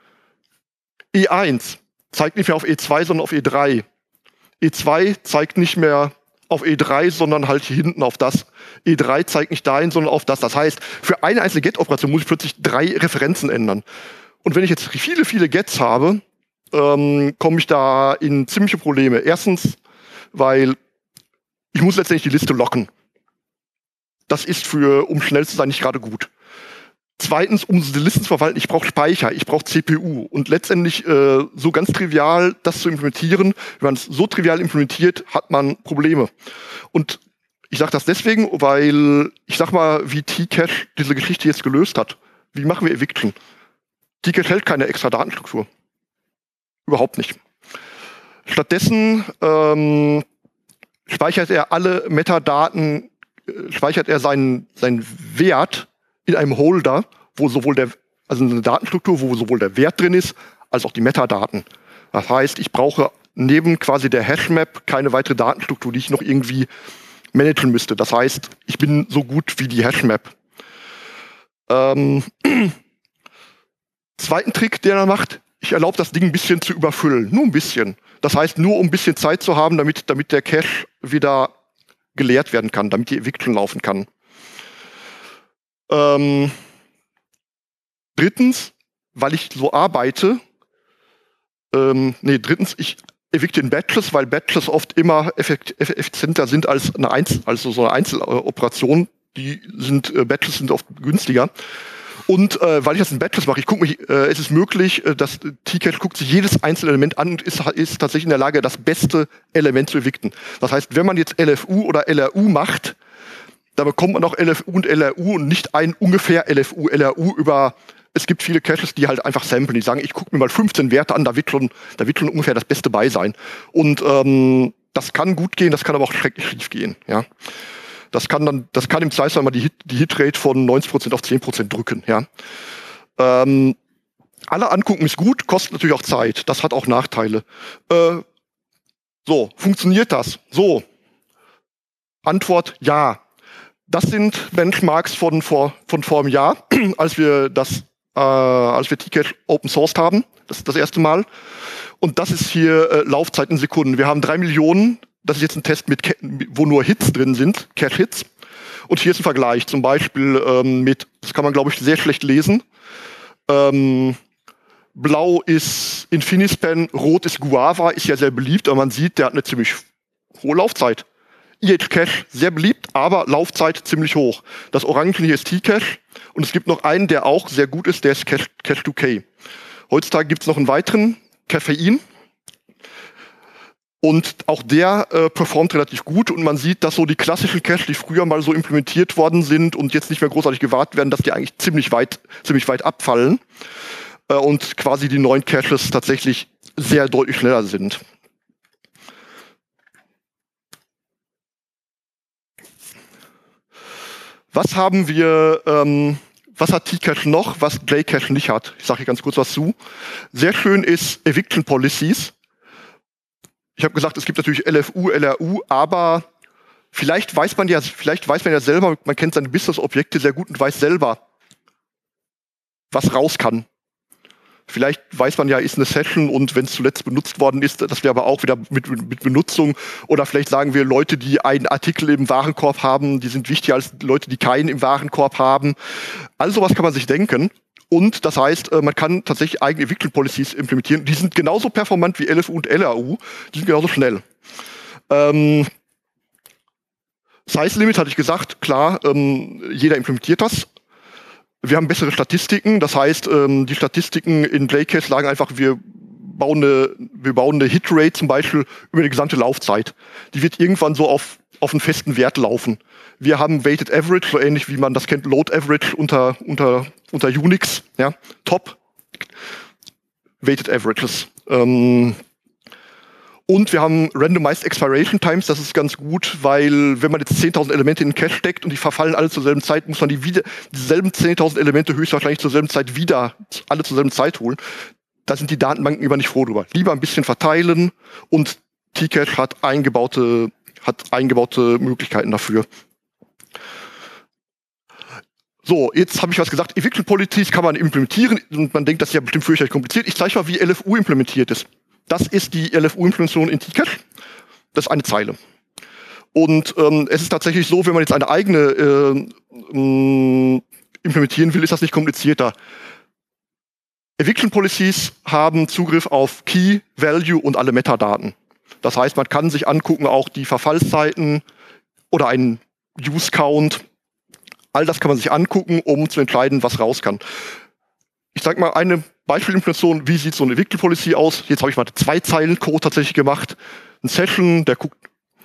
E1 zeigt nicht mehr auf E2, sondern auf E3. E2 zeigt nicht mehr auf E3, sondern halt hier hinten auf das. E3 zeigt nicht dahin, sondern auf das. Das heißt, für eine einzelne Get-Operation muss ich plötzlich 3 Referenzen ändern. Und wenn ich jetzt viele, viele Gets habe, komme ich da in ziemliche Probleme. Erstens, weil ich muss letztendlich die Liste locken. Das ist um schnell zu sein, nicht gerade gut. Zweitens, um die Listen zu verwalten, ich brauche Speicher, ich brauche CPU. Und letztendlich so ganz trivial das zu implementieren, wenn man es so trivial implementiert, hat man Probleme. Und ich sage das deswegen, weil ich sag mal, wie Tcache diese Geschichte jetzt gelöst hat. Wie machen wir Eviction? Tcache hält keine extra Datenstruktur. Überhaupt nicht. Stattdessen speichert er alle Metadaten, speichert er seinen Wert in einem Holder, wo also eine Datenstruktur, wo sowohl der Wert drin ist, als auch die Metadaten. Das heißt, ich brauche neben quasi der Hashmap keine weitere Datenstruktur, die ich noch irgendwie managen müsste. Das heißt, ich bin so gut wie die Hashmap. Zweiten Trick, den er macht, ich erlaube das Ding ein bisschen zu überfüllen. Nur ein bisschen. Das heißt, nur um ein bisschen Zeit zu haben, damit der Cache wieder geleert werden kann, damit die Eviction laufen kann. Ähm, drittens, weil ich so arbeite, ich evicte in Batches, weil Batches oft immer effizienter sind als so eine Einzeloperation. Batches sind oft günstiger. Und weil ich das in Batches mache, es ist möglich, dass Tcache guckt sich jedes einzelne Element an und ist tatsächlich in der Lage, das beste Element zu evicten. Das heißt, wenn man jetzt LFU oder LRU macht, da bekommt man auch LFU und LRU und nicht ein ungefähr LFU, LRU über. Es gibt viele Caches, die halt einfach samplen. Die sagen, ich gucke mir mal 15 Werte an, da wird schon ungefähr das Beste bei sein. Und das kann gut gehen, das kann aber auch schrecklich schief gehen. Ja. Das kann im Zweifelsfall mal die Hitrate von 90% auf 10% drücken. Ja. Alle angucken ist gut, kostet natürlich auch Zeit. Das hat auch Nachteile. So, funktioniert das? So. Antwort, ja. Das sind Benchmarks von vor einem Jahr, als wir Tcache Open Sourced haben, das erste Mal. Und das ist hier Laufzeit in Sekunden. Wir haben 3 Millionen, das ist jetzt ein Test wo nur Hits drin sind, Cache-Hits. Und hier ist ein Vergleich, zum Beispiel das kann man, glaube ich, sehr schlecht lesen. Blau ist Infinispan, rot ist Guava, ist ja sehr beliebt, aber man sieht, der hat eine ziemlich hohe Laufzeit. EHCache sehr beliebt, aber Laufzeit ziemlich hoch. Das Orange hier ist Tcache und es gibt noch einen, der auch sehr gut ist, der ist Cache2k. Heutzutage gibt es noch einen weiteren, Caffein. Und auch der performt relativ gut und man sieht, dass so die klassischen Cache, die früher mal so implementiert worden sind und jetzt nicht mehr großartig gewartet werden, dass die eigentlich ziemlich weit abfallen und quasi die neuen Caches tatsächlich sehr deutlich schneller sind. Was hat Tcache noch, was JCache nicht hat? Ich sage hier ganz kurz was zu. Sehr schön ist Eviction Policies. Ich habe gesagt, es gibt natürlich LFU, LRU, aber vielleicht weiß man ja selber, man kennt seine Business-Objekte sehr gut und weiß selber, was raus kann. Vielleicht weiß man ja, ist eine Session und wenn es zuletzt benutzt worden ist, das wäre aber auch wieder mit Benutzung. Oder vielleicht sagen wir, Leute, die einen Artikel im Warenkorb haben, die sind wichtiger als Leute, die keinen im Warenkorb haben. Also sowas kann man sich denken. Und das heißt, man kann tatsächlich eigene Eviction Policies implementieren. Die sind genauso performant wie LFU und LRU. Die sind genauso schnell. Size Limit hatte ich gesagt, klar, jeder implementiert das. Wir haben bessere Statistiken, das heißt, die Statistiken in JCache sagen einfach, wir bauen eine Hitrate zum Beispiel über die gesamte Laufzeit. Die wird irgendwann so auf einen festen Wert laufen. Wir haben Weighted Average, so ähnlich wie man das kennt, Load Average unter Unix, ja, Top Weighted Averages. Und wir haben Randomized Expiration Times, das ist ganz gut, weil wenn man jetzt 10.000 Elemente in den Cache steckt und die verfallen alle zur selben Zeit, muss man dieselben 10.000 Elemente höchstwahrscheinlich zur selben Zeit alle zur selben Zeit holen. Da sind die Datenbanken immer nicht froh drüber. Lieber ein bisschen verteilen und Tcache hat eingebaute Möglichkeiten dafür. So, jetzt habe ich was gesagt. Eviction Policies kann man implementieren und man denkt, das ist ja bestimmt fürchterlich kompliziert. Ich zeige mal, wie LFU implementiert ist. Das ist die LFU-Implementation in Tcache. Das ist eine Zeile. Und es ist tatsächlich so, wenn man jetzt eine eigene implementieren will, ist das nicht komplizierter. Eviction Policies haben Zugriff auf Key, Value und alle Metadaten. Das heißt, man kann sich angucken, auch die Verfallszeiten oder einen Use Count. All das kann man sich angucken, um zu entscheiden, was raus kann. Ich sage mal eine Beispielimplementation, wie sieht so eine Eviction Policy aus? Jetzt habe ich mal 2 Zeilen Code tatsächlich gemacht. Ein Session, der guckt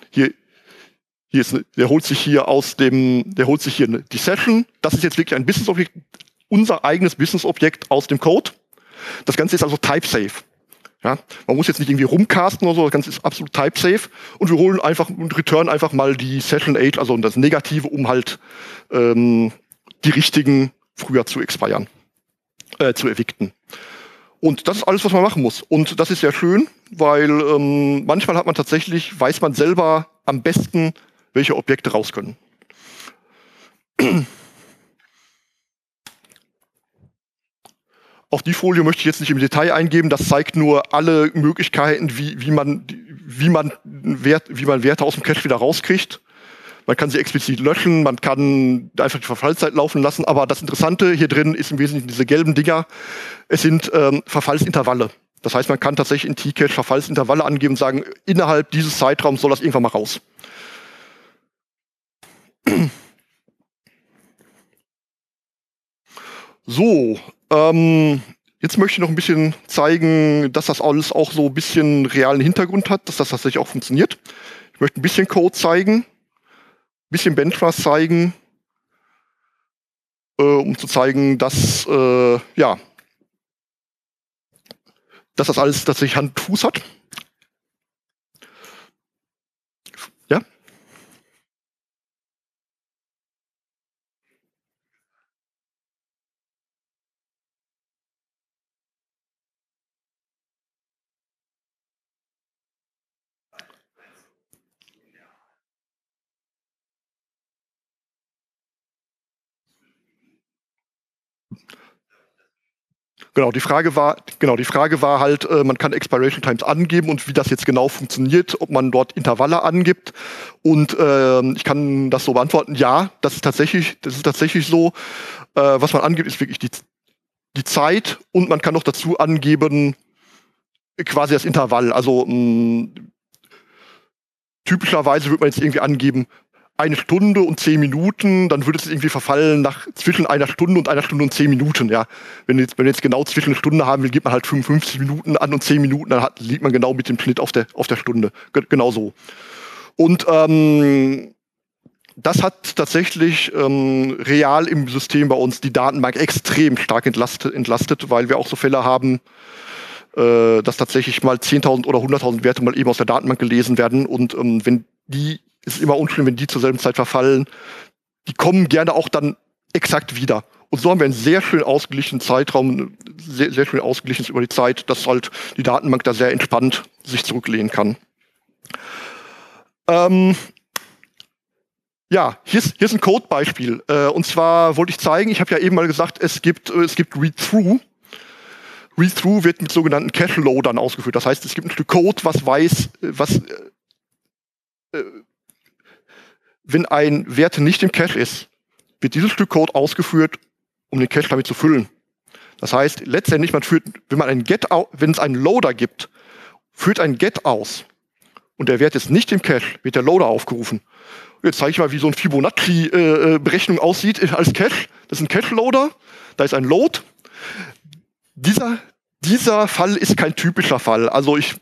der holt sich hier die Session. Das ist jetzt wirklich ein Business-Objekt, unser eigenes Business-Objekt aus dem Code. Das Ganze ist also type-safe. Ja, man muss jetzt nicht irgendwie rumcasten oder so, das Ganze ist absolut type-safe. Und wir holen einfach und return einfach mal die Session Age, also das Negative, um halt die richtigen früher zu expiren, zu evicten. Und das ist alles, was man machen muss. Und das ist sehr schön, weil manchmal weiß man selber am besten, welche Objekte raus können. Auf die Folie möchte ich jetzt nicht im Detail eingeben. Das zeigt nur alle Möglichkeiten, wie man Werte aus dem Cache wieder rauskriegt. Man kann sie explizit löschen, man kann einfach die Verfallszeit laufen lassen, aber das Interessante hier drin ist im Wesentlichen diese gelben Dinger. Es sind Verfallsintervalle. Das heißt, man kann tatsächlich in Tcache Verfallsintervalle angeben und sagen, innerhalb dieses Zeitraums soll das irgendwann mal raus. So, jetzt möchte ich noch ein bisschen zeigen, dass das alles auch so ein bisschen realen Hintergrund hat, dass das tatsächlich auch funktioniert. Ich möchte ein bisschen Code zeigen, ein bisschen Benchmarks zeigen, um zu zeigen, dass, ja, dass das alles tatsächlich Hand und Fuß hat. Ja? Genau, die Frage war halt, man kann Expiration Times angeben und wie das jetzt genau funktioniert, ob man dort Intervalle angibt. Und ich kann das so beantworten, ja, das ist tatsächlich so. Was man angibt, ist wirklich die Zeit und man kann noch dazu angeben, quasi das Intervall. Also typischerweise würde man jetzt irgendwie angeben, 1 Stunde und 10 Minuten, dann würde es irgendwie verfallen nach zwischen 1 Stunde und 1 Stunde und 10 Minuten, ja. Wenn wir jetzt genau zwischen eine Stunde haben will, gibt man halt 55 Minuten an und 10 Minuten, dann liegt man genau mit dem Schnitt auf der Stunde. Genau so. Und das hat tatsächlich real im System bei uns die Datenbank extrem stark entlastet, weil wir auch so Fälle haben, dass tatsächlich mal 10.000 oder 100.000 Werte mal eben aus der Datenbank gelesen werden. Und wenn die, ist immer unschön, wenn die zur selben Zeit verfallen, die kommen gerne auch dann exakt wieder. Und so haben wir einen sehr schön ausgeglichenen Zeitraum, sehr schön ausgeglichen über die Zeit, dass halt die Datenbank da sehr entspannt sich zurücklehnen kann. Ja, hier ist ein Codebeispiel. Und zwar wollte ich zeigen, ich habe ja eben mal gesagt, es gibt Read-Through. Read-Through wird mit sogenannten Cache-Loadern ausgeführt. Das heißt, es gibt ein Stück Code, was weiß, wenn ein Wert nicht im Cache ist, wird dieses Stück Code ausgeführt, um den Cache damit zu füllen. Das heißt, letztendlich, wenn es einen Loader gibt, führt ein Get aus und der Wert ist nicht im Cache, wird der Loader aufgerufen. Jetzt zeige ich mal, wie so eine Fibonacci-Berechnung aussieht als Cache. Das ist ein Cache-Loader, da ist ein Load. Dieser Fall ist kein typischer Fall. Also ich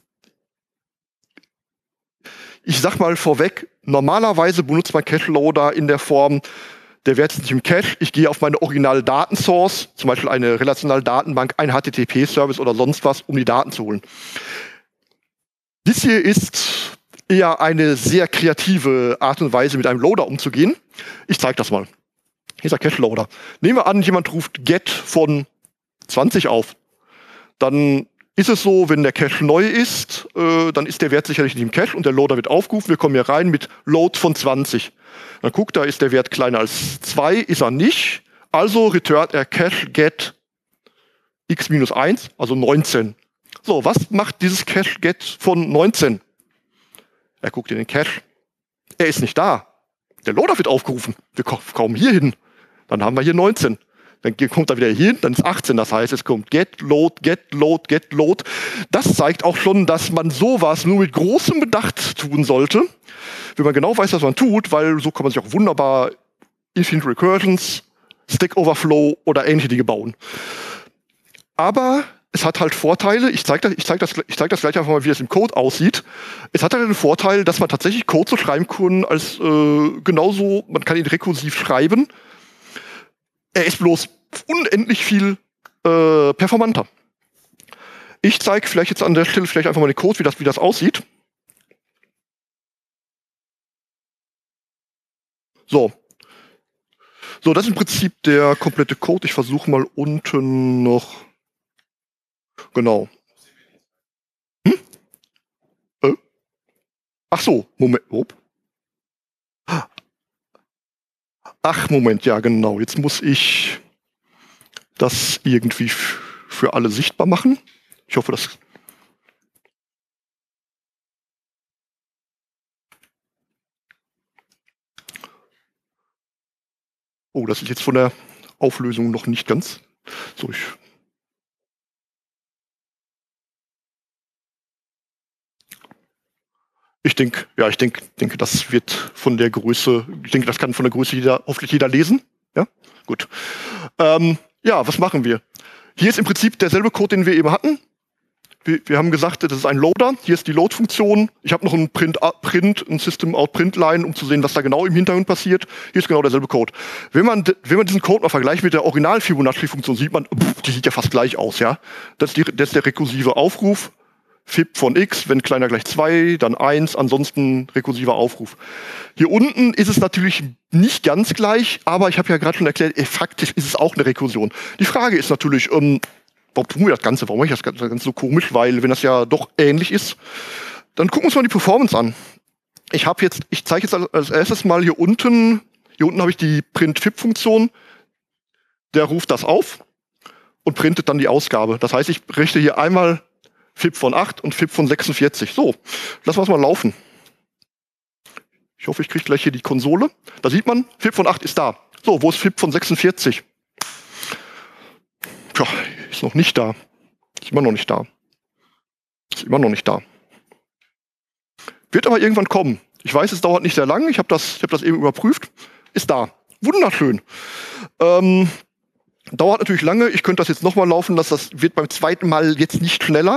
sag mal vorweg, normalerweise benutzt man Cache-Loader in der Form, der Wert ist nicht im Cache, ich gehe auf meine originale Datensource, zum Beispiel eine relationale Datenbank, ein HTTP-Service oder sonst was, um die Daten zu holen. Dies hier ist eher eine sehr kreative Art und Weise, mit einem Loader umzugehen. Ich zeige das mal. Hier ist der Cache-Loader. Nehmen wir an, jemand ruft Get von 20 auf. Dann ist es so, wenn der Cache neu ist, dann ist der Wert sicherlich nicht im Cache und der Loader wird aufgerufen. Wir kommen hier rein mit Load von 20. Dann guckt er, ist der Wert kleiner als 2, ist er nicht. Also returnt er Cache Get x-1, also 19. So, was macht dieses Cache Get von 19? Er guckt in den Cache. Er ist nicht da. Der Loader wird aufgerufen. Wir kommen hier hin. Dann haben wir hier 19. Dann kommt er wieder hier hin, dann ist 18. Das heißt, es kommt Get, Load, Get, Load, Get, Load. Das zeigt auch schon, dass man sowas nur mit großem Bedacht tun sollte, wenn man genau weiß, was man tut, weil so kann man sich auch wunderbar Infinite Recursions, Stack Overflow oder ähnliche Dinge bauen. Aber es hat halt Vorteile. Ich zeig das gleich einfach mal, wie es im Code aussieht. Es hat halt den Vorteil, dass man tatsächlich Code so schreiben kann, als genauso, man kann ihn rekursiv schreiben. Er ist bloß unendlich viel performanter. Ich zeige vielleicht jetzt an der Stelle vielleicht einfach mal den Code, wie das aussieht. So, das ist im Prinzip der komplette Code. Ich versuche mal unten noch. Genau. Ach so, Moment. Ach, Moment, ja, genau. Jetzt muss ich das irgendwie für alle sichtbar machen. Ich hoffe, das. Oh, das ist jetzt von der Auflösung noch nicht ganz. So, ich denke, das wird von der Größe, ich denke, das kann von der Größe hoffentlich jeder lesen. Ja, gut. Ja, was machen wir? Hier ist im Prinzip derselbe Code, den wir eben hatten. Wir haben gesagt, das ist ein Loader. Hier ist die Load-Funktion. Ich habe noch ein ein System-Out-Print-Line, um zu sehen, was da genau im Hintergrund passiert. Hier ist genau derselbe Code. Wenn man diesen Code mal vergleicht mit der Original-Fibonacci-Funktion, sieht man, die sieht ja fast gleich aus, ja. Das ist der rekursive Aufruf. Fib von x, wenn kleiner gleich 2, dann 1, ansonsten rekursiver Aufruf. Hier unten ist es natürlich nicht ganz gleich, aber ich habe ja gerade schon erklärt, faktisch ist es auch eine Rekursion. Die Frage ist natürlich, warum tun wir das Ganze? Warum mache ich das Ganze so komisch? Weil, wenn das ja doch ähnlich ist, dann gucken wir uns mal die Performance an. Ich zeige jetzt als erstes mal hier unten habe ich die Print-Fib-Funktion. Der ruft das auf und printet dann die Ausgabe. Das heißt, ich richte hier einmal Fib von 8 und Fib von 46. So, lassen wir es mal laufen. Ich hoffe, ich kriege gleich hier die Konsole. Da sieht man, Fib von 8 ist da. So, wo ist Fib von 46? Tja, ist noch nicht da. Ist immer noch nicht da. Ist immer noch nicht da. Wird aber irgendwann kommen. Ich weiß, es dauert nicht sehr lang. Ich hab das eben überprüft. Ist da. Wunderschön. Dauert natürlich lange. Ich könnte das jetzt nochmal laufen lassen. Das wird beim zweiten Mal jetzt nicht schneller.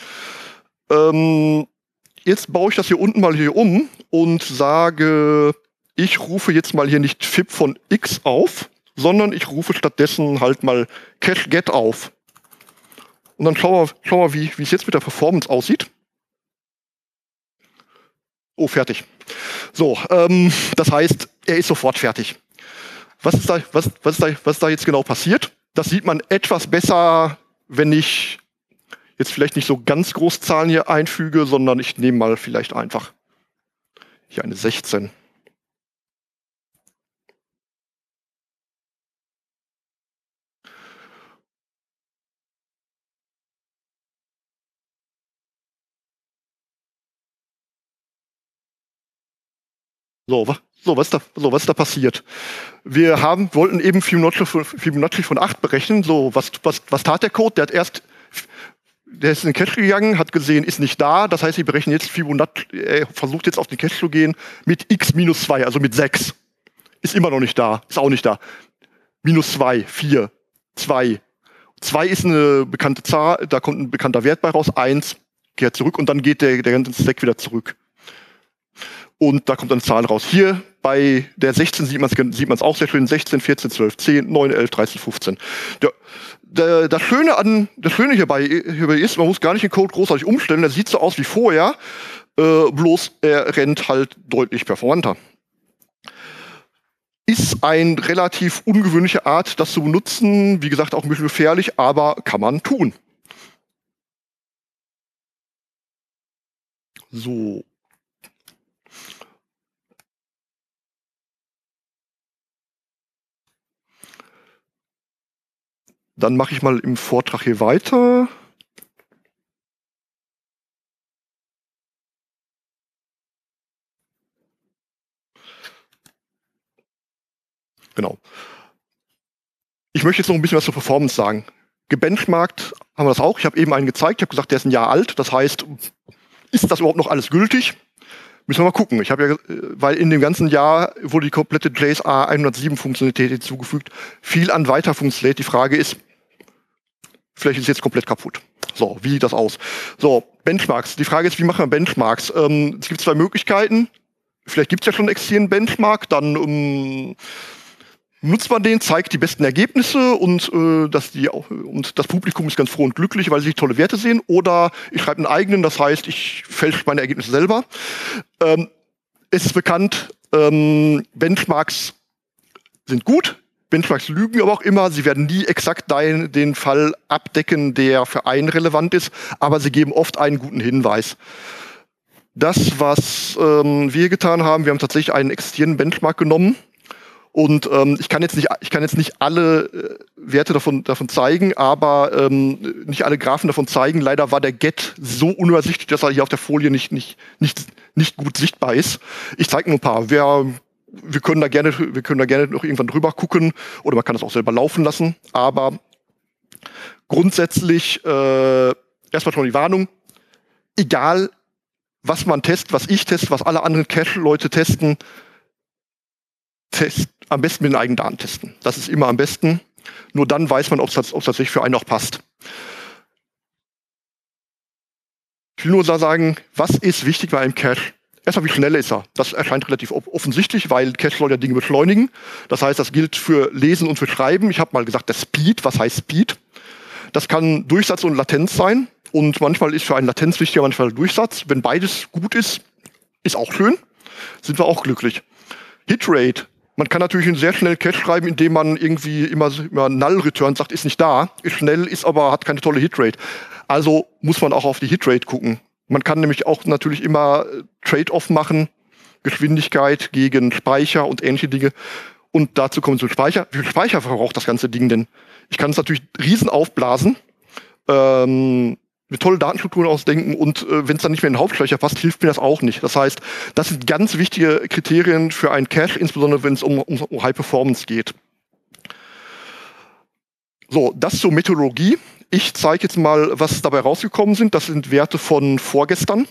Jetzt baue ich das hier unten mal hier um und sage, ich rufe jetzt mal hier nicht Fib von x auf, sondern ich rufe stattdessen halt mal Cache Get auf. Und dann schauen wir wie es jetzt mit der Performance aussieht. Oh, fertig. So, das heißt, er ist sofort fertig. Was ist da jetzt genau passiert? Das sieht man etwas besser, wenn ich jetzt vielleicht nicht so ganz groß Zahlen hier einfüge, sondern ich nehme mal vielleicht einfach hier eine 16. Was ist da passiert? Wir wollten eben Fibonacci von 8 berechnen. So, was tat der Code? Der ist in den Cache gegangen, hat gesehen, ist nicht da. Das heißt, wir berechnen jetzt Fibonacci, er versucht jetzt auf den Cache zu gehen mit x minus 2, also mit 6. Ist immer noch nicht da, ist auch nicht da. Minus 2, 4, 2. 2 ist eine bekannte Zahl, da kommt ein bekannter Wert bei raus, 1 kehrt zurück und dann geht der ganze Stack wieder zurück. Und da kommt eine Zahl raus. Hier bei der 16 sieht man es auch sehr schön. 16, 14, 12, 10, 9, 11, 13, 15. Das Schöne hierbei ist, man muss gar nicht den Code großartig umstellen. Der sieht so aus wie vorher, bloß er rennt halt deutlich performanter. Ist eine relativ ungewöhnliche Art, das zu benutzen. Wie gesagt, auch ein bisschen gefährlich, aber kann man tun. So. Dann mache ich mal im Vortrag hier weiter. Genau. Ich möchte jetzt noch ein bisschen was zur Performance sagen. Gebenchmarkt haben wir das auch. Ich habe eben einen gezeigt. Ich habe gesagt, der ist ein Jahr alt. Das heißt, ist das überhaupt noch alles gültig? Müssen wir mal gucken. Weil in dem ganzen Jahr wurde die komplette JSA 107 Funktionalität hinzugefügt. Viel an Weiterfunktionalität. Die Frage ist, vielleicht ist es jetzt komplett kaputt. So, wie sieht das aus? So, Benchmarks. Die Frage ist, wie machen wir Benchmarks? Es gibt zwei Möglichkeiten. Vielleicht gibt es ja schon einen existierenden Benchmark. Dann nutzt man den, zeigt die besten Ergebnisse und das Publikum ist ganz froh und glücklich, weil sie tolle Werte sehen. Oder ich schreibe einen eigenen, das heißt, ich fälsche meine Ergebnisse selber. Es ist bekannt, Benchmarks sind gut. Benchmarks lügen aber auch immer. Sie werden nie exakt den Fall abdecken, der für einen relevant ist, aber sie geben oft einen guten Hinweis. Das, was wir getan haben, wir haben tatsächlich einen existierenden Benchmark genommen. Und ich kann jetzt nicht alle Werte davon zeigen, aber nicht alle Graphen davon zeigen. Leider war der Get so unübersichtlich, dass er hier auf der Folie nicht gut sichtbar ist. Ich zeige nur ein paar. Wer wir können da gerne noch irgendwann drüber gucken oder man kann das auch selber laufen lassen. Aber grundsätzlich erstmal schon die Warnung, egal was man testet, was ich teste, was alle anderen Cache-Leute testen, am besten mit den eigenen Daten testen. Das ist immer am besten. Nur dann weiß man, ob es tatsächlich für einen auch passt. Ich will nur sagen, was ist wichtig bei einem Cache? Erstmal, wie schnell ist er? Das erscheint relativ offensichtlich, weil Cache soll ja Dinge beschleunigen. Das heißt, das gilt für Lesen und für Schreiben. Ich habe mal gesagt, der Speed. Was heißt Speed? Das kann Durchsatz und Latenz sein. Und manchmal ist für einen Latenz wichtiger, manchmal Durchsatz. Wenn beides gut ist, ist auch schön. Sind wir auch glücklich. Hitrate. Man kann natürlich einen sehr schnellen Cache schreiben, indem man irgendwie immer Null Return sagt, ist nicht da. Ist schnell, ist aber, hat keine tolle Hitrate. Also muss man auch auf die Hitrate gucken. Man kann nämlich auch natürlich immer Trade-off machen. Geschwindigkeit gegen Speicher und ähnliche Dinge. Und dazu kommen wir zum Speicher. Wie viel Speicher verbraucht das ganze Ding denn? Ich kann es natürlich riesen aufblasen, mit tollen Datenstrukturen ausdenken und wenn es dann nicht mehr in den Hauptspeicher passt, hilft mir das auch nicht. Das heißt, das sind ganz wichtige Kriterien für einen Cache, insbesondere wenn es um High Performance geht. So, das zur Methodologie. Ich zeige jetzt mal, was dabei rausgekommen sind. Das sind Werte von vorgestern.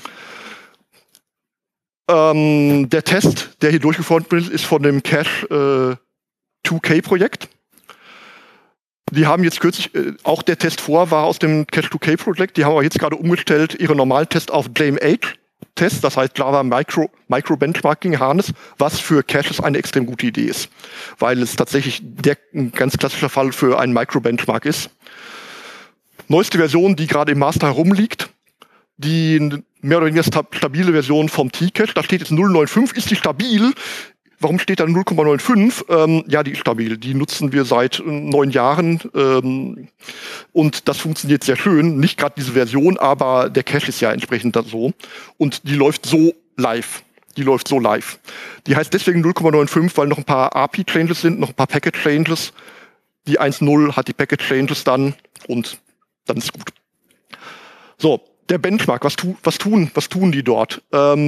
Der Test, der hier durchgeführt wird, ist von dem Cache 2K-Projekt. Die haben jetzt kürzlich, auch der Test war aus dem Cache 2K-Projekt, die haben aber jetzt gerade umgestellt, ihre normalen Tests auf JMH-Test, das heißt Java Micro Benchmarking Harness, was für Caches eine extrem gute Idee ist, weil es tatsächlich ein ganz klassischer Fall für einen Micro-Benchmark ist. Neueste Version, die gerade im Master herumliegt, die mehr oder weniger stabile Version vom T-Cache, da steht jetzt 0.95, ist die stabil? Warum steht da 0,95? Ja, die ist stabil. Die nutzen wir seit 9 Jahren und das funktioniert sehr schön. Nicht gerade diese Version, aber der Cache ist ja entsprechend so. Und die läuft so live. Die heißt deswegen 0,95, weil noch ein paar API-Changes sind, noch ein paar Packet-Changes. Die 1.0 hat die Packet-Changes dann und dann ist gut. So, der Benchmark, was tun die dort?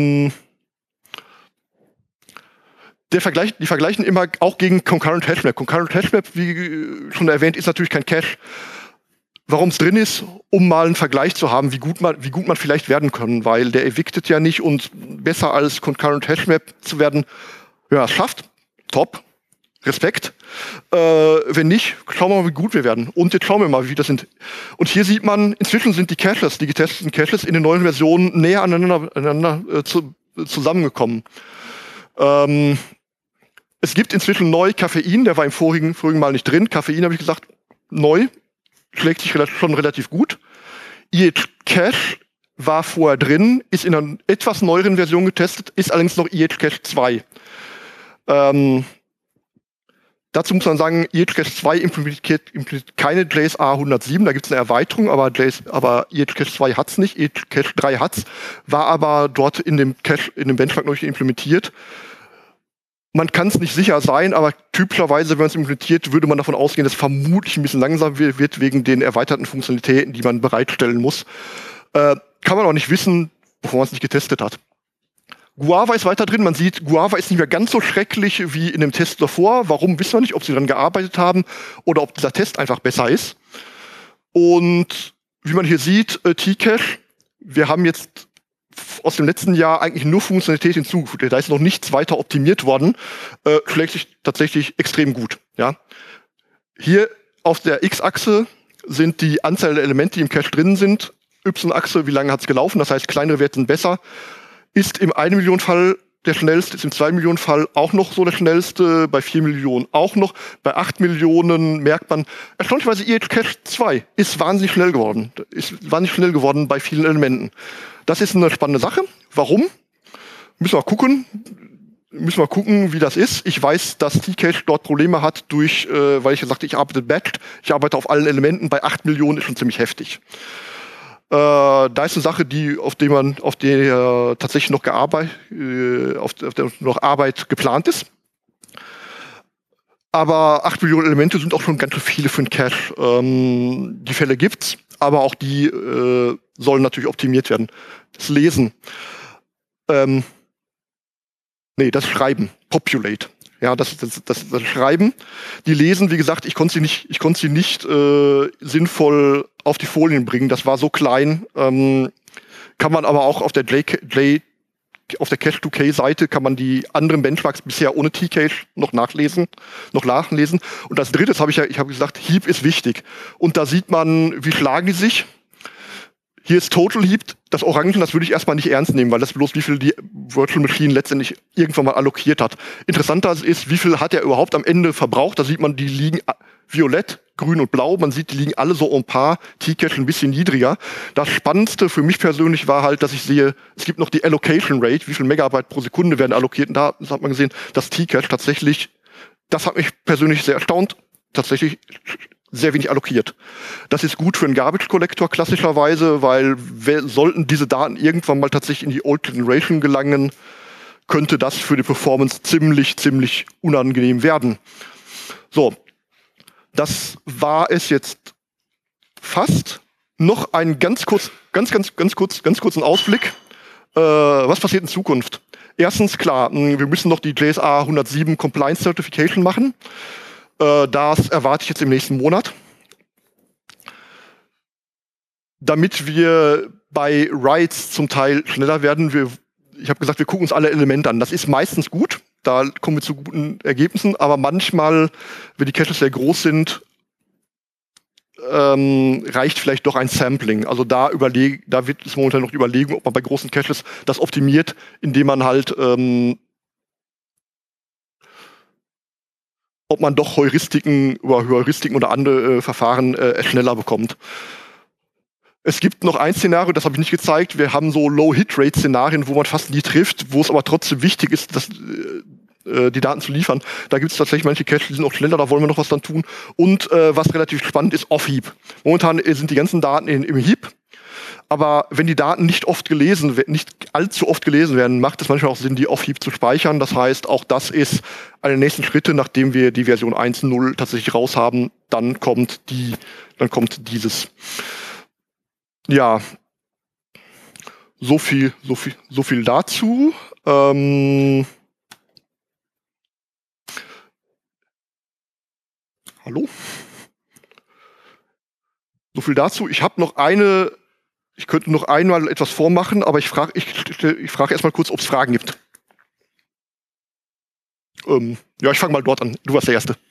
Die vergleichen immer auch gegen Concurrent Hashmap. Concurrent Hashmap, wie schon erwähnt, ist natürlich kein Cache. Warum es drin ist, um mal einen Vergleich zu haben, wie gut man vielleicht werden kann, weil der evictet ja nicht und besser als Concurrent Hashmap zu werden, ja, es schafft. Top. Respekt. Wenn nicht, schauen wir mal, wie gut wir werden. Und jetzt schauen wir mal, wie das sind. Und hier sieht man, inzwischen sind die Caches, die getesteten Caches in den neuen Versionen näher aneinander zusammengekommen. Es gibt inzwischen neu Koffein, der war im vorigen Mal nicht drin. Koffein, habe ich gesagt, neu, schlägt sich schon relativ gut. EHCache war vorher drin, ist in einer etwas neueren Version getestet, ist allerdings noch EHCache 2. Dazu muss man sagen, EHCache 2 implementiert keine JSA 107, da gibt es eine Erweiterung, aber EHCache 2 hat es nicht, EHCache 3 hat es, war aber dort in dem Benchmark noch nicht implementiert. Man kann es nicht sicher sein, aber typischerweise, wenn man es implementiert, würde man davon ausgehen, dass es vermutlich ein bisschen langsamer wird wegen den erweiterten Funktionalitäten, die man bereitstellen muss. Kann man auch nicht wissen, bevor man es nicht getestet hat. Guava ist weiter drin. Man sieht, Guava ist nicht mehr ganz so schrecklich wie in dem Test davor. Warum, wissen wir nicht, ob sie daran gearbeitet haben oder ob dieser Test einfach besser ist. Und wie man hier sieht, T-Cache, wir haben jetzt aus dem letzten Jahr eigentlich nur Funktionalität hinzugefügt. Da ist noch nichts weiter optimiert worden. Schlägt sich tatsächlich extrem gut. Ja? Hier auf der X-Achse sind die Anzahl der Elemente, die im Cache drin sind. Y-Achse, wie lange hat es gelaufen? Das heißt, kleinere Werte sind besser. Ist im 1 Million Fall der schnellste, ist im 2 Millionen Fall auch noch so der schnellste, bei 4 Millionen auch noch. Bei 8 Millionen merkt man, erstaunlicherweise EHCache 2 ist wahnsinnig schnell geworden bei vielen Elementen. Das ist eine spannende Sache. Warum? Müssen wir gucken, wie das ist. Ich weiß, dass T-Cache dort Probleme hat weil ich gesagt habe, ich arbeite batched, ich arbeite auf allen Elementen, bei 8 Millionen ist schon ziemlich heftig. Da ist eine Sache, auf der tatsächlich noch Arbeit geplant ist. Aber 8 Millionen Elemente sind auch schon ganz viele für einen Cache. Die Fälle gibt's, aber auch die sollen natürlich optimiert werden. Das Lesen. Das Schreiben. populate. Ja, das Schreiben. Die lesen, wie gesagt, ich konnte sie nicht sinnvoll auf die Folien bringen. Das war so klein. Kann man aber auch auf der auf der Cache2K-Seite kann man die anderen Benchmarks bisher ohne T-Cache noch nachlesen. Und als drittes ich habe gesagt, Heap ist wichtig. Und da sieht man, wie schlagen die sich. Hier ist Total Heap, das Orangen, das würde ich erstmal nicht ernst nehmen, weil das bloß wie viel die Virtual Machine letztendlich irgendwann mal allokiert hat. Interessanter ist, wie viel hat er überhaupt am Ende verbraucht. Da sieht man, die liegen violett, grün und blau. Man sieht, die liegen alle so en par, T-Cache ein bisschen niedriger. Das Spannendste für mich persönlich war halt, dass ich sehe, es gibt noch die Allocation Rate, wie viel Megabyte pro Sekunde werden allokiert. Und da hat man gesehen, dass T-Cache tatsächlich, das hat mich persönlich sehr erstaunt, tatsächlich sehr wenig allokiert. Das ist gut für einen Garbage Collector klassischerweise, weil sollten diese Daten irgendwann mal tatsächlich in die Old Generation gelangen, könnte das für die Performance ziemlich unangenehm werden. So, das war es jetzt fast. Noch einen ganz kurzen Ausblick. Was passiert in Zukunft? Erstens, klar, wir müssen noch die JSA 107 Compliance Certification machen. Das erwarte ich jetzt im nächsten Monat. Damit wir bei Writes zum Teil schneller werden, ich habe gesagt, wir gucken uns alle Elemente an. Das ist meistens gut, da kommen wir zu guten Ergebnissen, aber manchmal, wenn die Caches sehr groß sind, reicht vielleicht doch ein Sampling. Also da wird es momentan noch die Überlegung, ob man bei großen Caches das optimiert, indem man halt ob man doch Heuristiken oder andere Verfahren schneller bekommt. Es gibt noch ein Szenario, das habe ich nicht gezeigt. Wir haben so Low-Hit-Rate-Szenarien, wo man fast nie trifft, wo es aber trotzdem wichtig ist, dass die Daten zu liefern. Da gibt es tatsächlich manche Caches, die sind auch schneller, da wollen wir noch was dann tun. Und was relativ spannend ist, Off-Heap. Momentan sind die ganzen Daten im Heap. Aber wenn die Daten nicht allzu oft gelesen werden, macht es manchmal auch Sinn, die Off-Heap zu speichern. Das heißt, auch das ist einer der nächsten Schritte, nachdem wir die Version 1.0 tatsächlich raus haben, dann kommt dieses. Ja, so viel dazu. Hallo? So viel dazu. Ich könnte noch einmal etwas vormachen, aber ich frage erstmal kurz, ob es Fragen gibt. Ja, ich fange mal dort an. Du warst der Erste.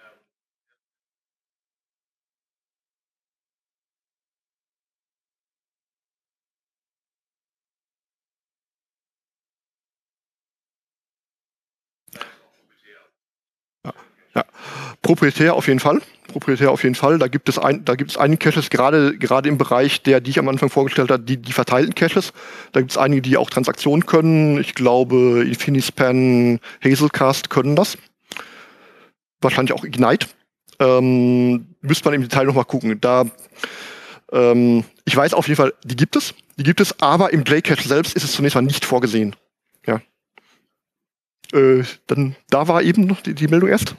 Ja. Proprietär auf jeden Fall. Da gibt es einige Caches, gerade im Bereich die ich am Anfang vorgestellt habe, die verteilten Caches. Da gibt es einige, die auch Transaktionen können. Ich glaube, Infinispan, Hazelcast können das. Wahrscheinlich auch Ignite. Müsste man im Detail nochmal gucken. Ich weiß auf jeden Fall, die gibt es, aber im JCache selbst ist es zunächst mal nicht vorgesehen. Ja. Dann, da war eben noch die Meldung erst.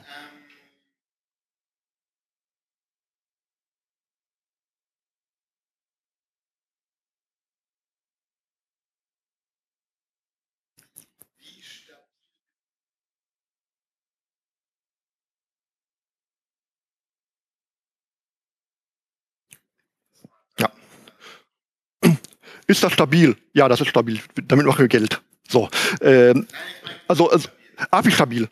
Ja. Ist das stabil? Ja, das ist stabil. Damit machen wir Geld. So. Also API stabil.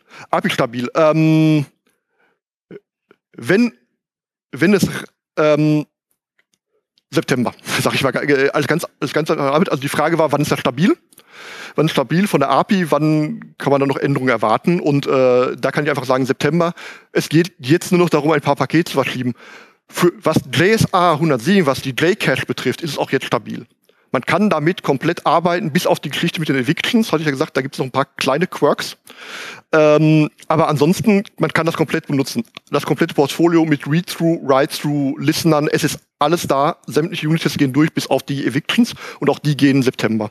Wenn es September, sag ich mal, als ganz also die Frage war, wann ist das stabil? Wann ist stabil von der API? Wann kann man da noch Änderungen erwarten? Und da kann ich einfach sagen, September. Es geht jetzt nur noch darum, ein paar Pakete zu verschieben. Was JSA 107, was die JCache betrifft, ist es auch jetzt stabil. Man kann damit komplett arbeiten, bis auf die Geschichte mit den Evictions, hatte ich ja gesagt, da gibt es noch ein paar kleine Quirks. Aber ansonsten, man kann das komplett benutzen. Das komplette Portfolio mit Read-Through, Write-Through, Listenern, es ist alles da. Sämtliche Units gehen durch, bis auf die Evictions. Und auch die gehen im September.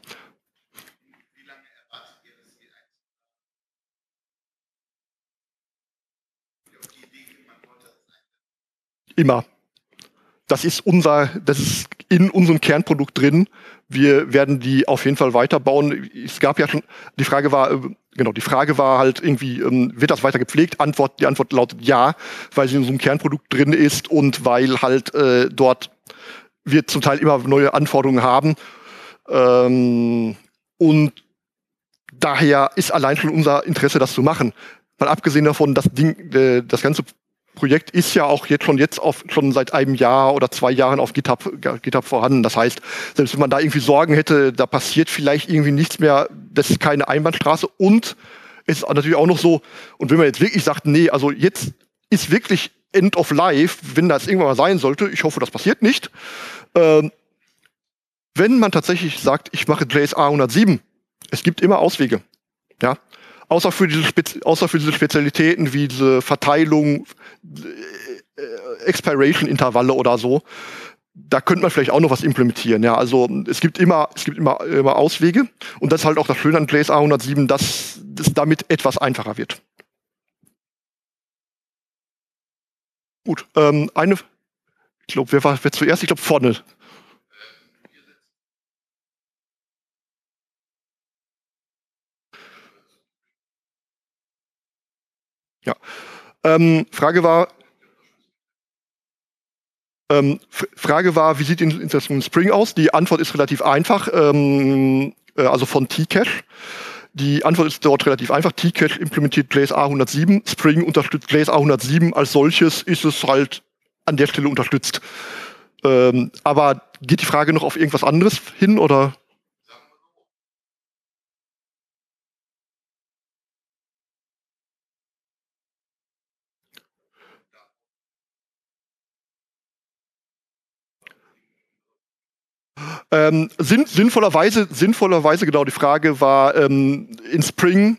Immer. das ist in unserem Kernprodukt drin. Wir werden die auf jeden Fall weiterbauen. Es gab ja schon, die Frage war halt irgendwie, wird das weiter gepflegt? Die Antwort lautet ja, weil sie in unserem Kernprodukt drin ist und weil halt dort wir zum Teil immer neue Anforderungen haben. Und daher ist allein schon unser Interesse, das zu machen. Mal abgesehen davon, das ganze Projekt ist ja auch schon seit einem Jahr oder 2 Jahren auf GitHub vorhanden. Das heißt, selbst wenn man da irgendwie Sorgen hätte, da passiert vielleicht irgendwie nichts mehr, das ist keine Einbahnstraße. Und es ist natürlich auch noch so, und wenn man jetzt wirklich sagt, nee, also jetzt ist wirklich End of Life, wenn das irgendwann mal sein sollte, ich hoffe, das passiert nicht, wenn man tatsächlich sagt, ich mache JSA 107, es gibt immer Auswege. Ja? Außer für diese Spezialitäten wie diese Verteilung, Expiration-Intervalle oder so, da könnte man vielleicht auch noch was implementieren. Ja? Also es gibt immer Auswege. Und das ist halt auch das Schöne an JSA 107, dass es damit etwas einfacher wird. Gut, ich glaube, wer zuerst? Ich glaube, vorne. Ja. Frage war, wie sieht die Installation Spring aus? Die Antwort ist relativ einfach, also von Tcache. Die Antwort ist dort relativ einfach. Tcache implementiert JSA 107. Spring unterstützt JSA 107. Als solches ist es halt an der Stelle unterstützt. Aber geht die Frage noch auf irgendwas anderes hin, oder? Sinnvollerweise, genau, die Frage war, in Spring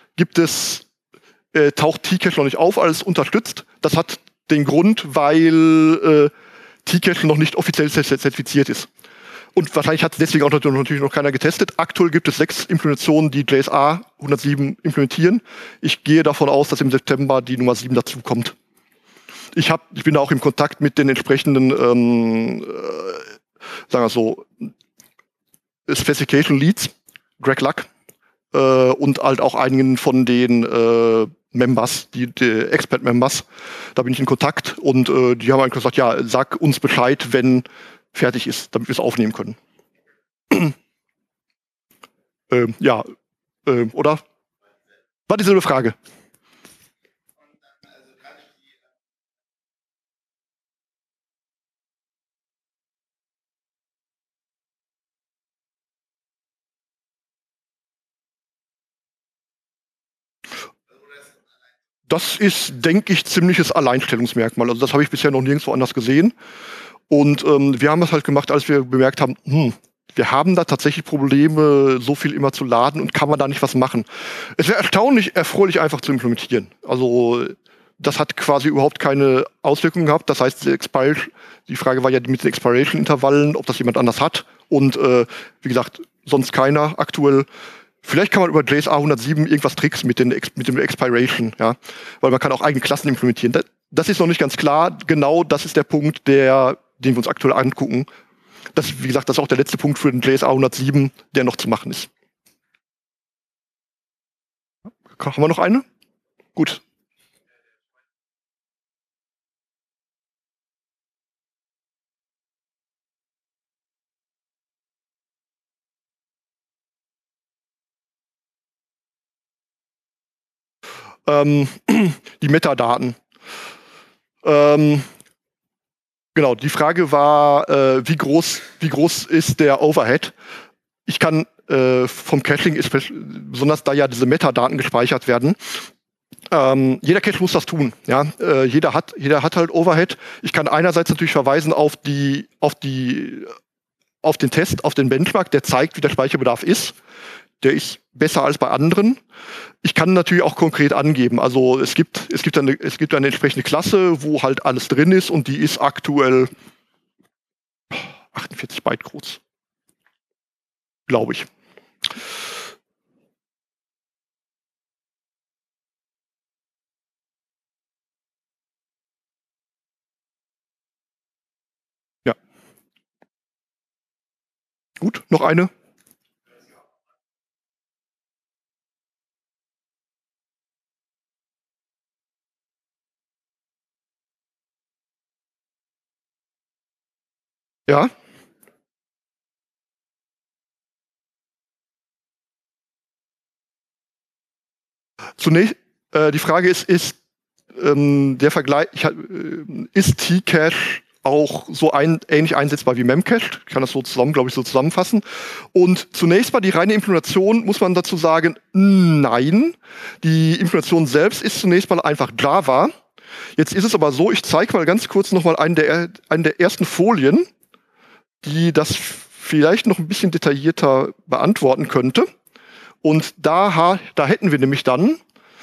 taucht Tcache noch nicht auf als unterstützt. Das hat den Grund, weil Tcache noch nicht offiziell zertifiziert ist. Und wahrscheinlich hat es deswegen auch natürlich noch keiner getestet. Aktuell gibt es 6 Implementationen, die JSA 107 implementieren. Ich gehe davon aus, dass im September die Nummer 7 dazukommt. Ich bin da auch im Kontakt mit den entsprechenden, sagen wir so, Specification Leads, Greg Luck, und halt auch einigen von den Members, die Expert-Members. Da bin ich in Kontakt und die haben einfach gesagt, ja, sag uns Bescheid, wenn fertig ist, damit wir es aufnehmen können. Ja, oder? War diese eine Frage? Das ist, denke ich, ziemliches Alleinstellungsmerkmal. Also das habe ich bisher noch nirgendwo anders gesehen. Und wir haben das halt gemacht, als wir bemerkt haben, wir haben da tatsächlich Probleme, so viel immer zu laden und kann man da nicht was machen. Es wäre erfreulich einfach zu implementieren. Also das hat quasi überhaupt keine Auswirkungen gehabt. Das heißt, die Frage war ja mit den Expiration-Intervallen, ob das jemand anders hat. Und wie gesagt, sonst keiner aktuell. Vielleicht kann man über JSA 107 irgendwas tricksen mit dem Expiration, ja, weil man kann auch eigene Klassen implementieren. Das ist noch nicht ganz klar. Genau das ist der Punkt, den wir uns aktuell angucken. Wie gesagt, das ist auch der letzte Punkt für den JSA 107, der noch zu machen ist. Haben wir noch eine? Gut. Die Metadaten. Ähm, genau, die Frage war, wie groß ist der Overhead? Ich kann vom Caching, besonders da ja diese Metadaten gespeichert werden, jeder Cache muss das tun. Ja? Jeder hat halt Overhead. Ich kann einerseits natürlich verweisen auf den Test, auf den Benchmark, der zeigt, wie der Speicherbedarf ist. Der ist besser als bei anderen. Ich kann natürlich auch konkret angeben. Also es gibt eine entsprechende Klasse, wo halt alles drin ist und die ist aktuell 48 Byte groß, glaube ich. Gut, noch eine. Ja. Zunächst, die Frage ist der Vergleich, ist T-Cache auch so ähnlich einsetzbar wie Memcache? Ich kann das so glaube ich, so zusammenfassen. Und zunächst mal die reine Implementation, muss man dazu sagen, nein. Die Implementation selbst ist zunächst mal einfach Java. Jetzt ist es aber so, ich zeige mal ganz kurz nochmal einen der ersten Folien, die das vielleicht noch ein bisschen detaillierter beantworten könnte. Und da hätten wir nämlich dann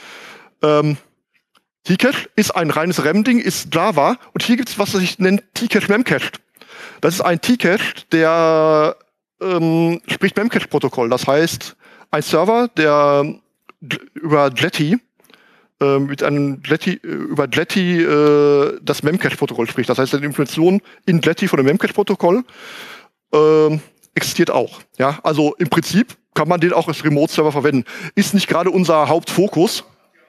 T-Cache ist ein reines RAM-Ding, ist Java. Und hier gibt es, was sich nennt T-Cache Memcache. Das ist ein T-Cache, der spricht Memcache-Protokoll. Das heißt, ein Server, der über Jetty über Jetty das Memcache-Protokoll spricht. Das heißt, die Implementation in Jetty von dem Memcache-Protokoll existiert auch. Ja? Also im Prinzip kann man den auch als Remote-Server verwenden. Ist nicht gerade unser Hauptfokus.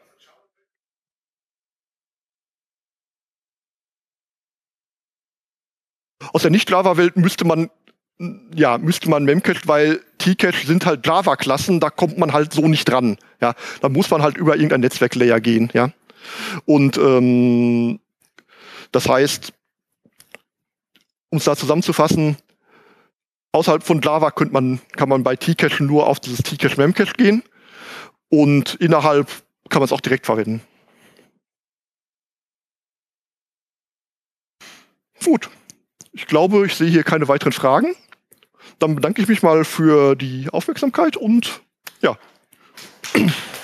Aus der Nicht-Java-Welt müsste man Memcache, weil T-Cache sind halt Java-Klassen, da kommt man halt so nicht dran. Ja, da muss man halt über irgendein Netzwerk-Layer gehen. Ja, und das heißt, um es da zusammenzufassen, außerhalb von Java kann man bei T-Cache nur auf dieses T-Cache Memcache gehen und innerhalb kann man es auch direkt verwenden. Gut. Ich glaube, ich sehe hier keine weiteren Fragen. Dann bedanke ich mich mal für die Aufmerksamkeit und ja.